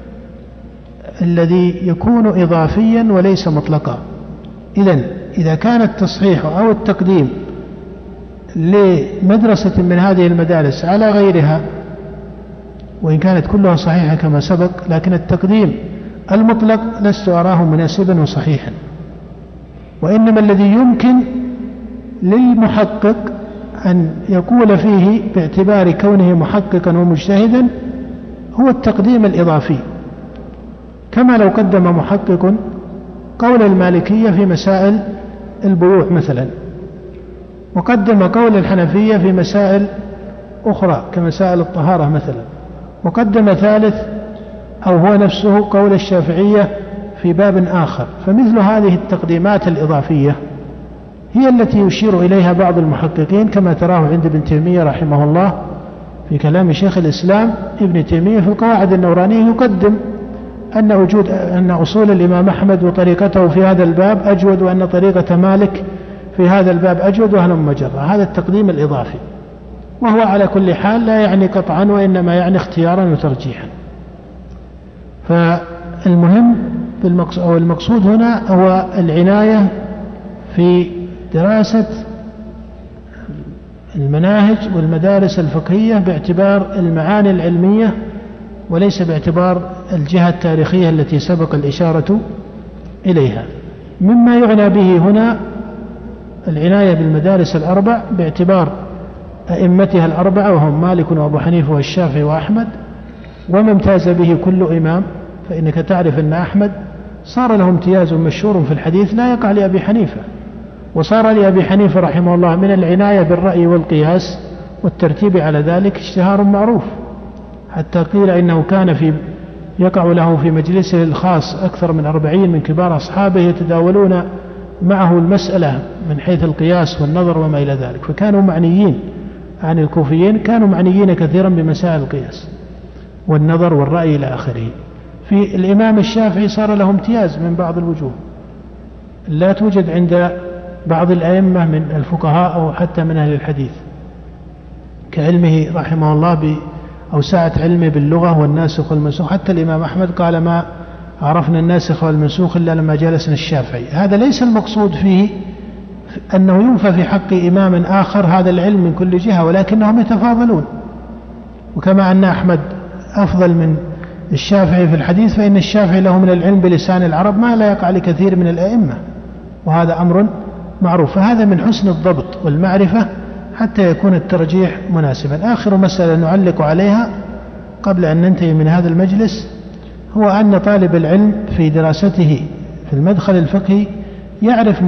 الذي يكون إضافيا وليس مطلقا. إذا كان التصحيح أو التقديم لمدرسة من هذه المدارس على غيرها، وإن كانت كلها صحيحة كما سبق، لكن التقديم المطلق لست أراه مناسبا وصحيحا، وإنما الذي يمكن للمحقق أن يقول فيه باعتبار كونه محققا ومجتهدا هو التقديم الإضافي، كما لو قدم محقق قول المالكية في مسائل البيوع مثلا، وقدم قول الحنفية في مسائل أخرى كمسائل الطهارة مثلا، وقدم ثالث أو هو نفسه قول الشافعية في باب آخر. فمثل هذه التقديمات الإضافية هي التي يشير إليها بعض المحققين، كما تراه عند ابن تيمية رحمه الله في كلام شيخ الإسلام ابن تيمية في القواعد النورانية، يقدم أن أصول الإمام أحمد وطريقته في هذا الباب أجود، وأن طريقة مالك في هذا الباب أجود، وهلم جرا. هذا التقديم الإضافي، وهو على كل حال لا يعني قطعا، وإنما يعني اختيارا وترجيحا. فالمهم أو المقصود هنا هو العناية في دراسة المناهج والمدارس الفقهية باعتبار المعاني العلمية وليس باعتبار الجهة التاريخية التي سبق الإشارة إليها. مما يعنى به هنا العناية بالمدارس الأربع باعتبار أئمتها الأربعة، وهم مالك وأبو حنيفة والشافعي وأحمد، وما امتاز به كل إمام. فإنك تعرف أن أحمد صار له امتياز مشهور في الحديث لا يقع لأبي حنيفة، وصار لأبي حنيفة رحمه الله من العناية بالرأي والقياس والترتيب على ذلك اشتهار معروف، حتى قيل إنه كان يقع له في مجلسه الخاص أكثر من 40 من كبار أصحابه يتداولون معه المسألة من حيث القياس والنظر وما إلى ذلك، فكانوا معنيين عن الكوفيين، كانوا معنيين كثيرا بمسائل القياس والنظر والرأي إلى آخره. في الإمام الشافعي صار له امتياز من بعض الوجوه لا توجد عند بعض الأئمة من الفقهاء أو حتى من أهل الحديث، كعلمه رحمه الله أو سعة علمه باللغة والناسخ والمنسوخ. حتى الإمام أحمد قال ما عرفنا الناسخ والمنسوخ إلا لما جلسنا الشافعي. هذا ليس المقصود فيه أنه ينفى في حق إمام آخر هذا العلم من كل جهة، ولكنهم يتفاضلون. وكما أن أحمد أفضل من الشافعي في الحديث، فإن الشافعي له من العلم بلسان العرب ما لا يقع لكثير من الأئمة، وهذا أمر معروف. فهذا من حسن الضبط والمعرفة حتى يكون الترجيح مناسبا. آخر مسألة نعلق عليها قبل أن ننتهي من هذا المجلس هو أن طالب العلم في دراسته في المدخل الفقهي يعرف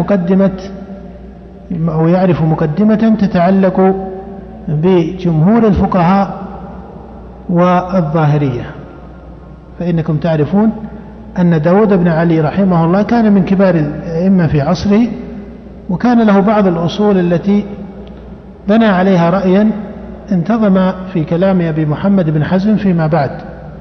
مقدمة تتعلق بجمهور الفقهاء والظاهرية. فإنكم تعرفون أن داود بن علي رحمه الله كان من كبار الأئمة في عصره، وكان له بعض الأصول التي بنى عليها رأيا انتظم في كلام أبي محمد بن حزم فيما بعد،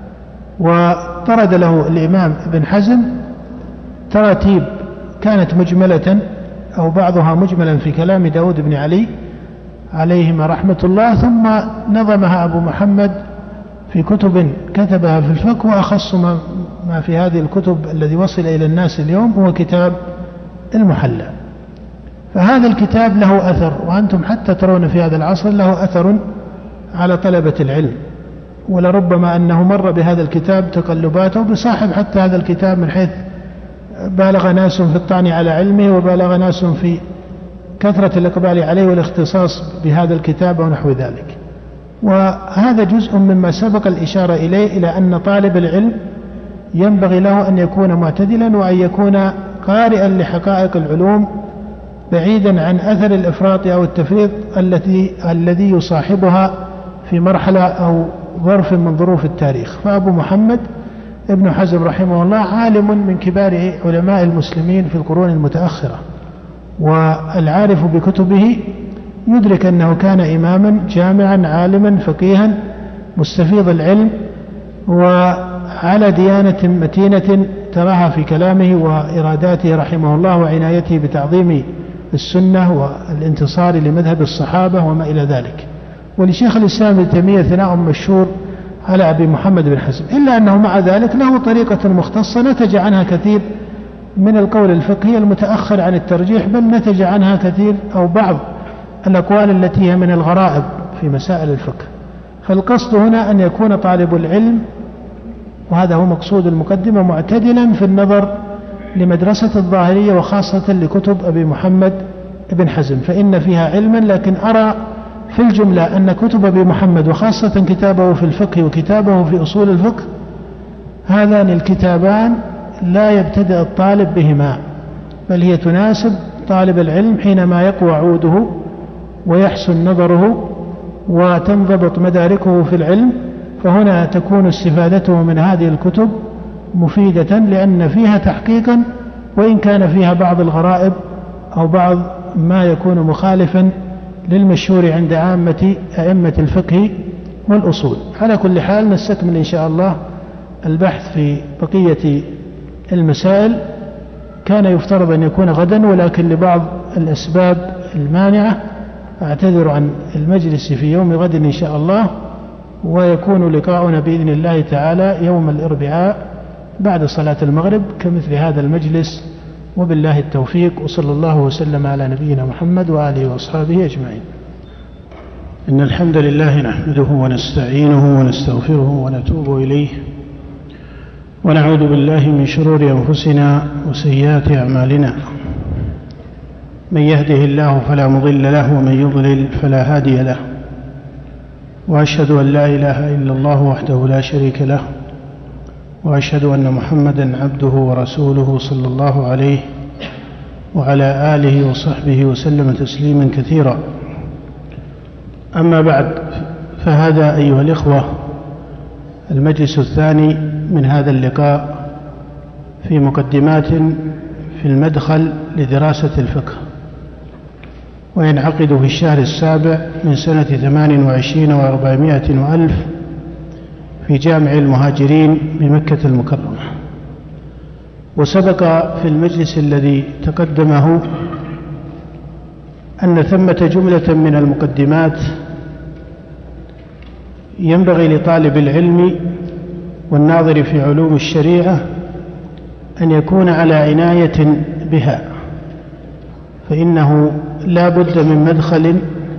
وطرد له الإمام بن حزم تراتيب كانت مجملة أو بعضها مجملا في كلام داود بن علي عليهما رحمة الله، ثم نظمها أبو محمد في كتب كتبها في الفقه. وأخص ما في هذه الكتب الذي وصل إلى الناس اليوم هو كتاب المحلى. فهذا الكتاب له أثر، وأنتم حتى ترون في هذا العصر له أثر على طلبة العلم، ولربما أنه مر بهذا الكتاب تقلباته بصاحب حتى هذا الكتاب، من حيث بالغ ناس في الطعن على علمه، وبالغ ناس في كثرة الإقبال عليه والاختصاص بهذا الكتاب ونحو ذلك. وهذا جزء مما سبق الإشارة إليه، إلى أن طالب العلم ينبغي له أن يكون معتدلا، وأن يكون قارئا لحقائق العلوم بعيدا عن أثر الإفراط أو التفريط الذي يصاحبها في مرحلة أو ظرف من ظروف التاريخ. فأبو محمد ابن حزم رحمه الله عالم من كبار علماء المسلمين في القرون المتأخرة، والعارف بكتبه يدرك أنه كان إماما جامعا عالما فقيها مستفيض العلم، وعلى ديانة متينة تراها في كلامه وإراداته رحمه الله، وعنايته بتعظيم السنة والانتصار لمذهب الصحابة وما إلى ذلك. ولشيخ الإسلام ابن تيمية ثناء مشهور على أبي محمد بن حزم، إلا أنه مع ذلك له طريقة مختصة نتج عنها كثير من القول الفقهي المتأخر عن الترجيح، بل نتج عنها كثير أو بعض الأقوال التي هي من الغرائب في مسائل الفقه. فالقصد هنا أن يكون طالب العلم، وهذا هو مقصود المقدمة، معتدلا في النظر لمدرسة الظاهرية، وخاصة لكتب أبي محمد بن حزم، فإن فيها علما. لكن أرى في الجملة أن كتب أبي محمد، وخاصة كتابه في الفقه وكتابه في أصول الفقه، هذان الكتابان لا يبتدئ الطالب بهما، بل هي تناسب طالب العلم حينما يقوى عوده ويحسن نظره وتنضبط مداركه في العلم. فهنا تكون استفادته من هذه الكتب مفيدة، لأن فيها تحقيقا، وإن كان فيها بعض الغرائب أو بعض ما يكون مخالفا للمشهور عند عامة أئمة الفقه والأصول. على كل حال نستكمل إن شاء الله البحث في بقية المسائل. كان يفترض أن يكون غدا، ولكن لبعض الأسباب المانعة أعتذر عن المجلس في يوم غد إن شاء الله، ويكون لقاؤنا بإذن الله تعالى يوم الأربعاء بعد صلاة المغرب كمثل هذا المجلس، وبالله التوفيق، وصلى الله وسلم على نبينا محمد وآله وأصحابه أجمعين. إن الحمد لله نحمده ونستعينه ونستغفره ونتوب إليه، ونعوذ بالله من شرور أنفسنا وسيئات أعمالنا. من يهده الله فلا مضل له، ومن يضلل فلا هادي له، وأشهد أن لا إله إلا الله وحده لا شريك له، وأشهد أن محمدا عبده ورسوله صلى الله عليه وعلى آله وصحبه وسلم تسليما كثيرا. أما بعد، فهذا أيها الإخوة المجلس الثاني من هذا اللقاء في مقدمات في المدخل لدراسة الفقه، وينعقد في الشهر السابع من سنة 28 و400 وألف في جامع المهاجرين بمكة المكرمة. وسبق في المجلس الذي تقدمه أن ثمة جملة من المقدمات ينبغي لطالب العلم والناظر في علوم الشريعة أن يكون على عناية بها، فإنه لا بد من مدخل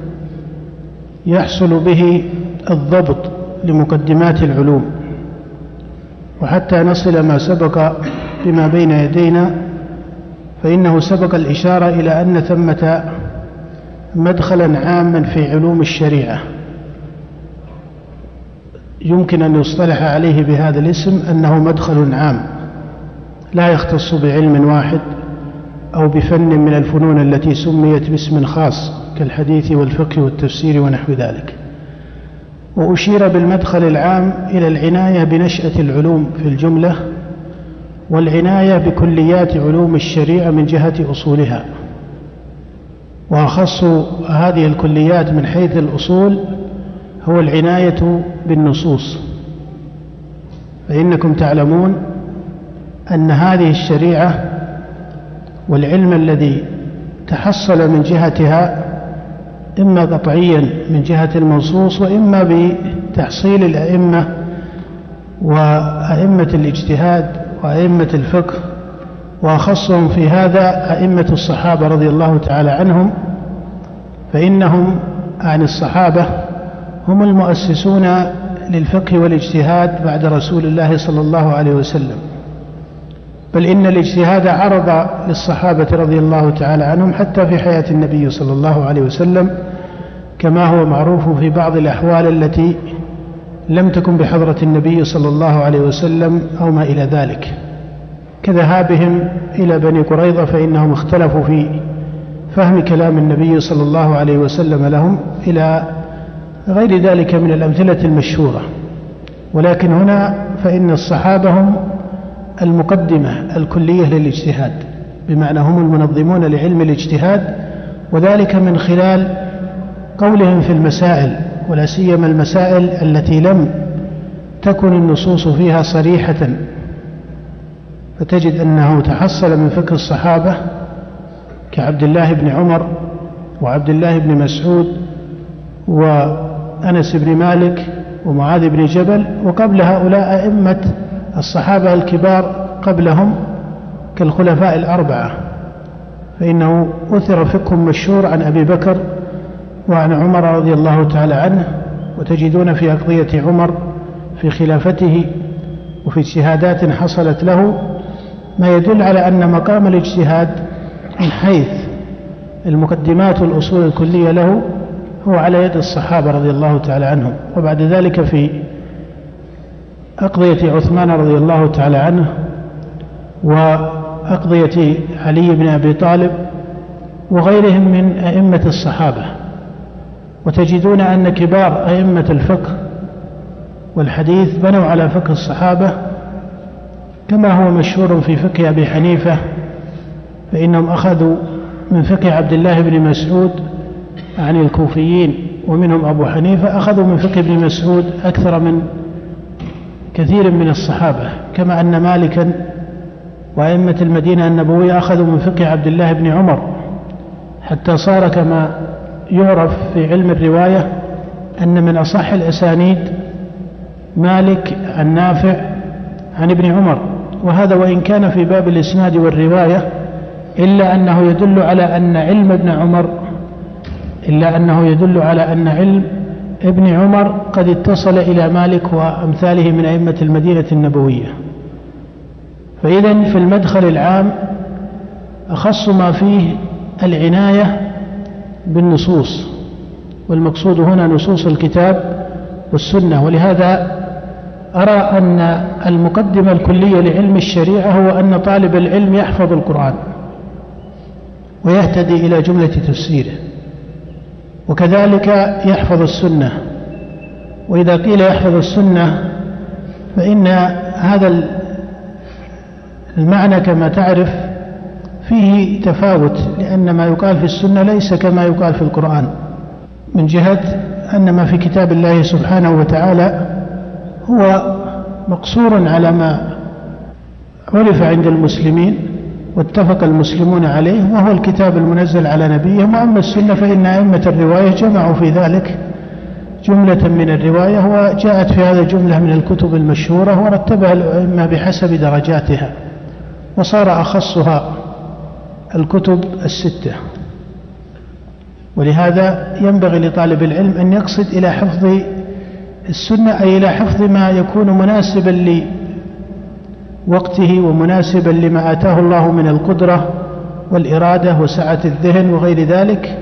يحصل به الضبط لمقدمات العلوم. وحتى نصل ما سبق بما بين يدينا، فإنه سبق الإشارة إلى أن ثمة مدخلا عاما في علوم الشريعة يمكن أن يصطلح عليه بهذا الاسم أنه مدخل عام لا يختص بعلم واحد أو بفن من الفنون التي سميت باسم خاص كالحديث والفقه والتفسير ونحو ذلك. وأشير بالمدخل العام إلى العناية بنشأة العلوم في الجملة، والعناية بكليات علوم الشريعة من جهة أصولها، وأخص هذه الكليات من حيث الأصول هو العناية بالنصوص. فإنكم تعلمون أن هذه الشريعة والعلم الذي تحصل من جهتها إما قطعيا من جهة النصوص، وإما بتحصيل الأئمة وأئمة الاجتهاد وأئمة الفقه، وأخصهم في هذا أئمة الصحابة رضي الله تعالى عنهم، فإنهم عن الصحابة هم المؤسسون للفقه والاجتهاد بعد رسول الله صلى الله عليه وسلم. بل إن الاجتهاد عرض للصحابة رضي الله تعالى عنهم حتى في حياة النبي صلى الله عليه وسلم، كما هو معروف في بعض الأحوال التي لم تكن بحضرة النبي صلى الله عليه وسلم أو ما إلى ذلك، كذهابهم إلى بني قريظة فإنهم اختلفوا في فهم كلام النبي صلى الله عليه وسلم لهم، إلى غير ذلك من الأمثلة المشهورة. ولكن هنا فإن الصحابة هم المقدمة الكلية للاجتهاد، بمعنى هم المنظمون لعلم الاجتهاد، وذلك من خلال قولهم في المسائل، ولا سيما المسائل التي لم تكن النصوص فيها صريحة، فتجد أنه تحصل من فقه الصحابة كعبد الله بن عمر وعبد الله بن مسعود وأنس بن مالك ومعاذ بن جبل، وقبل هؤلاء أئمة الصحابة الكبار قبلهم كالخلفاء الأربعة، فإنه أثر فقه مشهور عن أبي بكر وعن عمر رضي الله تعالى عنه، وتجدون في أقضية عمر في خلافته وفي اجتهادات حصلت له ما يدل على أن مقام الاجتهاد من حيث المقدمات والأصول الكلية له هو على يد الصحابة رضي الله تعالى عنهم. وبعد ذلك في أقضية عثمان رضي الله تعالى عنه وأقضية علي بن أبي طالب وغيرهم من أئمة الصحابة. وتجدون أن كبار أئمة الفقه والحديث بنوا على فقه الصحابة، كما هو مشهور في فقه أبي حنيفة، فإنهم أخذوا من فقه عبد الله بن مسعود عن الكوفيين، ومنهم أبو حنيفة أخذوا من فقه ابن مسعود أكثر من كثير من الصحابة، كما أن مالكا وأئمة المدينة النبوية أخذوا من فقه عبد الله بن عمر، حتى صار كما يعرف في علم الرواية أن من أصح الأسانيد مالك عن نافع عن ابن عمر. وهذا وإن كان في باب الإسناد والرواية، إلا أنه يدل على أن علم ابن عمر قد اتصل إلى مالك وأمثاله من أئمة المدينة النبوية. فإذن في المدخل العام أخص ما فيه العناية بالنصوص، والمقصود هنا نصوص الكتاب والسنة. ولهذا أرى أن المقدمة الكلية لعلم الشريعة هو أن طالب العلم يحفظ القرآن ويهتدي إلى جملة تفسيره، وكذلك يحفظ السنة. وإذا قيل يحفظ السنة فإن هذا المعنى كما تعرف فيه تفاوت، لأن ما يقال في السنة ليس كما يقال في القرآن، من جهة أن ما في كتاب الله سبحانه وتعالى هو مقصور على ما عرف عند المسلمين واتفق المسلمون عليه، وهو الكتاب المنزل على نبيهم. وأما السنة فإن أئمة الرواية جمعوا في ذلك جملة من الرواية، وجاءت في هذا جملة من الكتب المشهورة، ورتبها الأئمة بحسب درجاتها. وصار أخصها الكتب الستة. ولهذا ينبغي لطالب العلم أن يقصد إلى حفظ السنة، أي إلى حفظ ما يكون مناسبا لوقته ومناسبا لما آتاه الله من القدرة والإرادة وسعة الذهن وغير ذلك.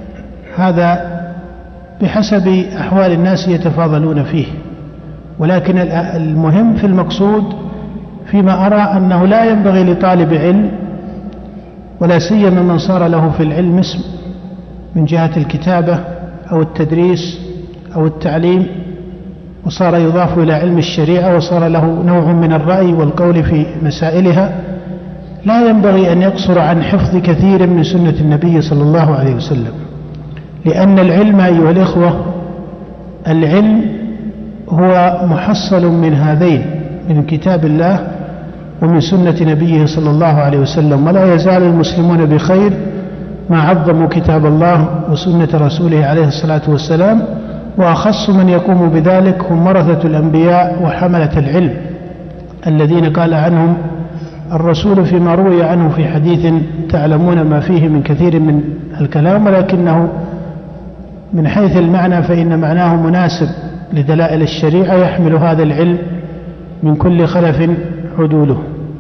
هذا بحسب أحوال الناس يتفاضلون فيه، ولكن المهم في المقصود فيما أرى أنه لا ينبغي لطالب علم، ولا سيما من صار له في العلم اسم من جهة الكتابة أو التدريس أو التعليم، وصار يضاف إلى علم الشريعة وصار له نوع من الرأي والقول في مسائلها، لا ينبغي أن يقصر عن حفظ كثير من سنة النبي صلى الله عليه وسلم، لأن العلم أيها الإخوة، العلم هو محصل من هذين، من كتاب الله ومن سنة نبيه صلى الله عليه وسلم. ولا يزال المسلمون بخير ما عظموا كتاب الله وسنة رسوله عليه الصلاة والسلام، وأخص من يقوم بذلك هم ورثة الأنبياء وحملة العلم الذين قال عنهم الرسول فيما روي عنه في حديث تعلمون ما فيه من كثير من الكلام، ولكنه من حيث المعنى فإن معناه مناسب لدلائل الشريعة، يحمل هذا العلم من كل خلف عدوله.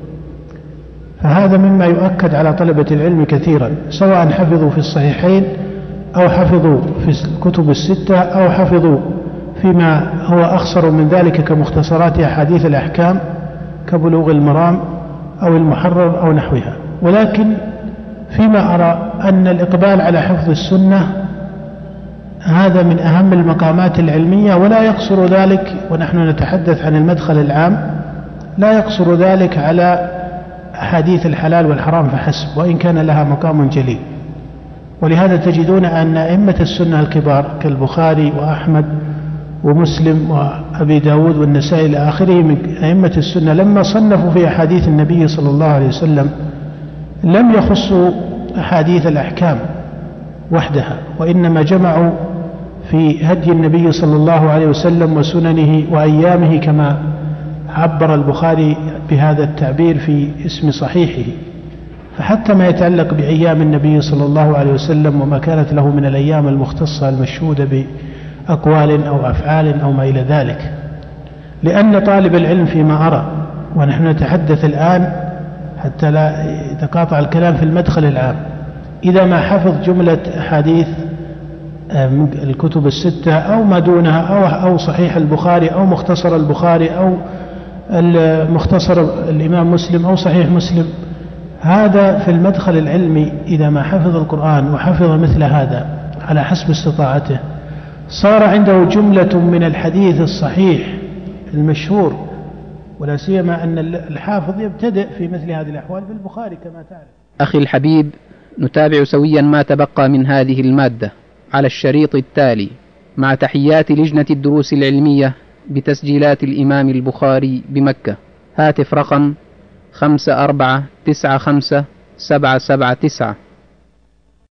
فهذا مما يؤكد على طلبة العلم كثيرا، سواء حفظوا في الصحيحين أو حفظوا في الكتب الستة أو حفظوا فيما هو أخصر من ذلك كمختصرات أحاديث الأحكام كبلوغ المرام أو المحرر أو نحوها. ولكن فيما أرى أن الإقبال على حفظ السنة هذا من أهم المقامات العلمية، ولا يقصر ذلك، ونحن نتحدث عن المدخل العام، لا يقصر ذلك على أحاديث الحلال والحرام فحسب، وإن كان لها مقام جليل. ولهذا تجدون أن أئمة السنة الكبار كالبخاري وأحمد ومسلم وأبي داود والنسائي إلى آخره من أئمة السنة لما صنفوا في أحاديث النبي صلى الله عليه وسلم لم يخصوا أحاديث الأحكام وحدها، وإنما جمعوا في هدي النبي صلى الله عليه وسلم وسننه وأيامه، كما عبر البخاري بهذا التعبير في اسم صحيحه. فحتى ما يتعلق بأيام النبي صلى الله عليه وسلم وما كانت له من الأيام المختصة المشهودة بأقوال أو أفعال أو ما إلى ذلك، لأن طالب العلم فيما أرى، ونحن نتحدث الآن حتى لا يتقاطع الكلام في المدخل العام، إذا ما حفظ جملة أحاديث الكتب الستة أو ما دونها أو صحيح البخاري أو مختصر البخاري أو مختصر الإمام مسلم أو صحيح مسلم، هذا في المدخل العلمي إذا ما حفظ القرآن وحفظ مثل هذا على حسب استطاعته، صار عنده جملة من الحديث الصحيح المشهور. ولا سيما أن الحافظ يبتدئ في مثل هذه الأحوال بالبخاري كما تعرف. أخي الحبيب، نتابع سويا ما تبقى من هذه المادة على الشريط التالي، مع تحيات لجنة الدروس العلمية بتسجيلات الإمام البخاري بمكة. هاتف رقم 54957779.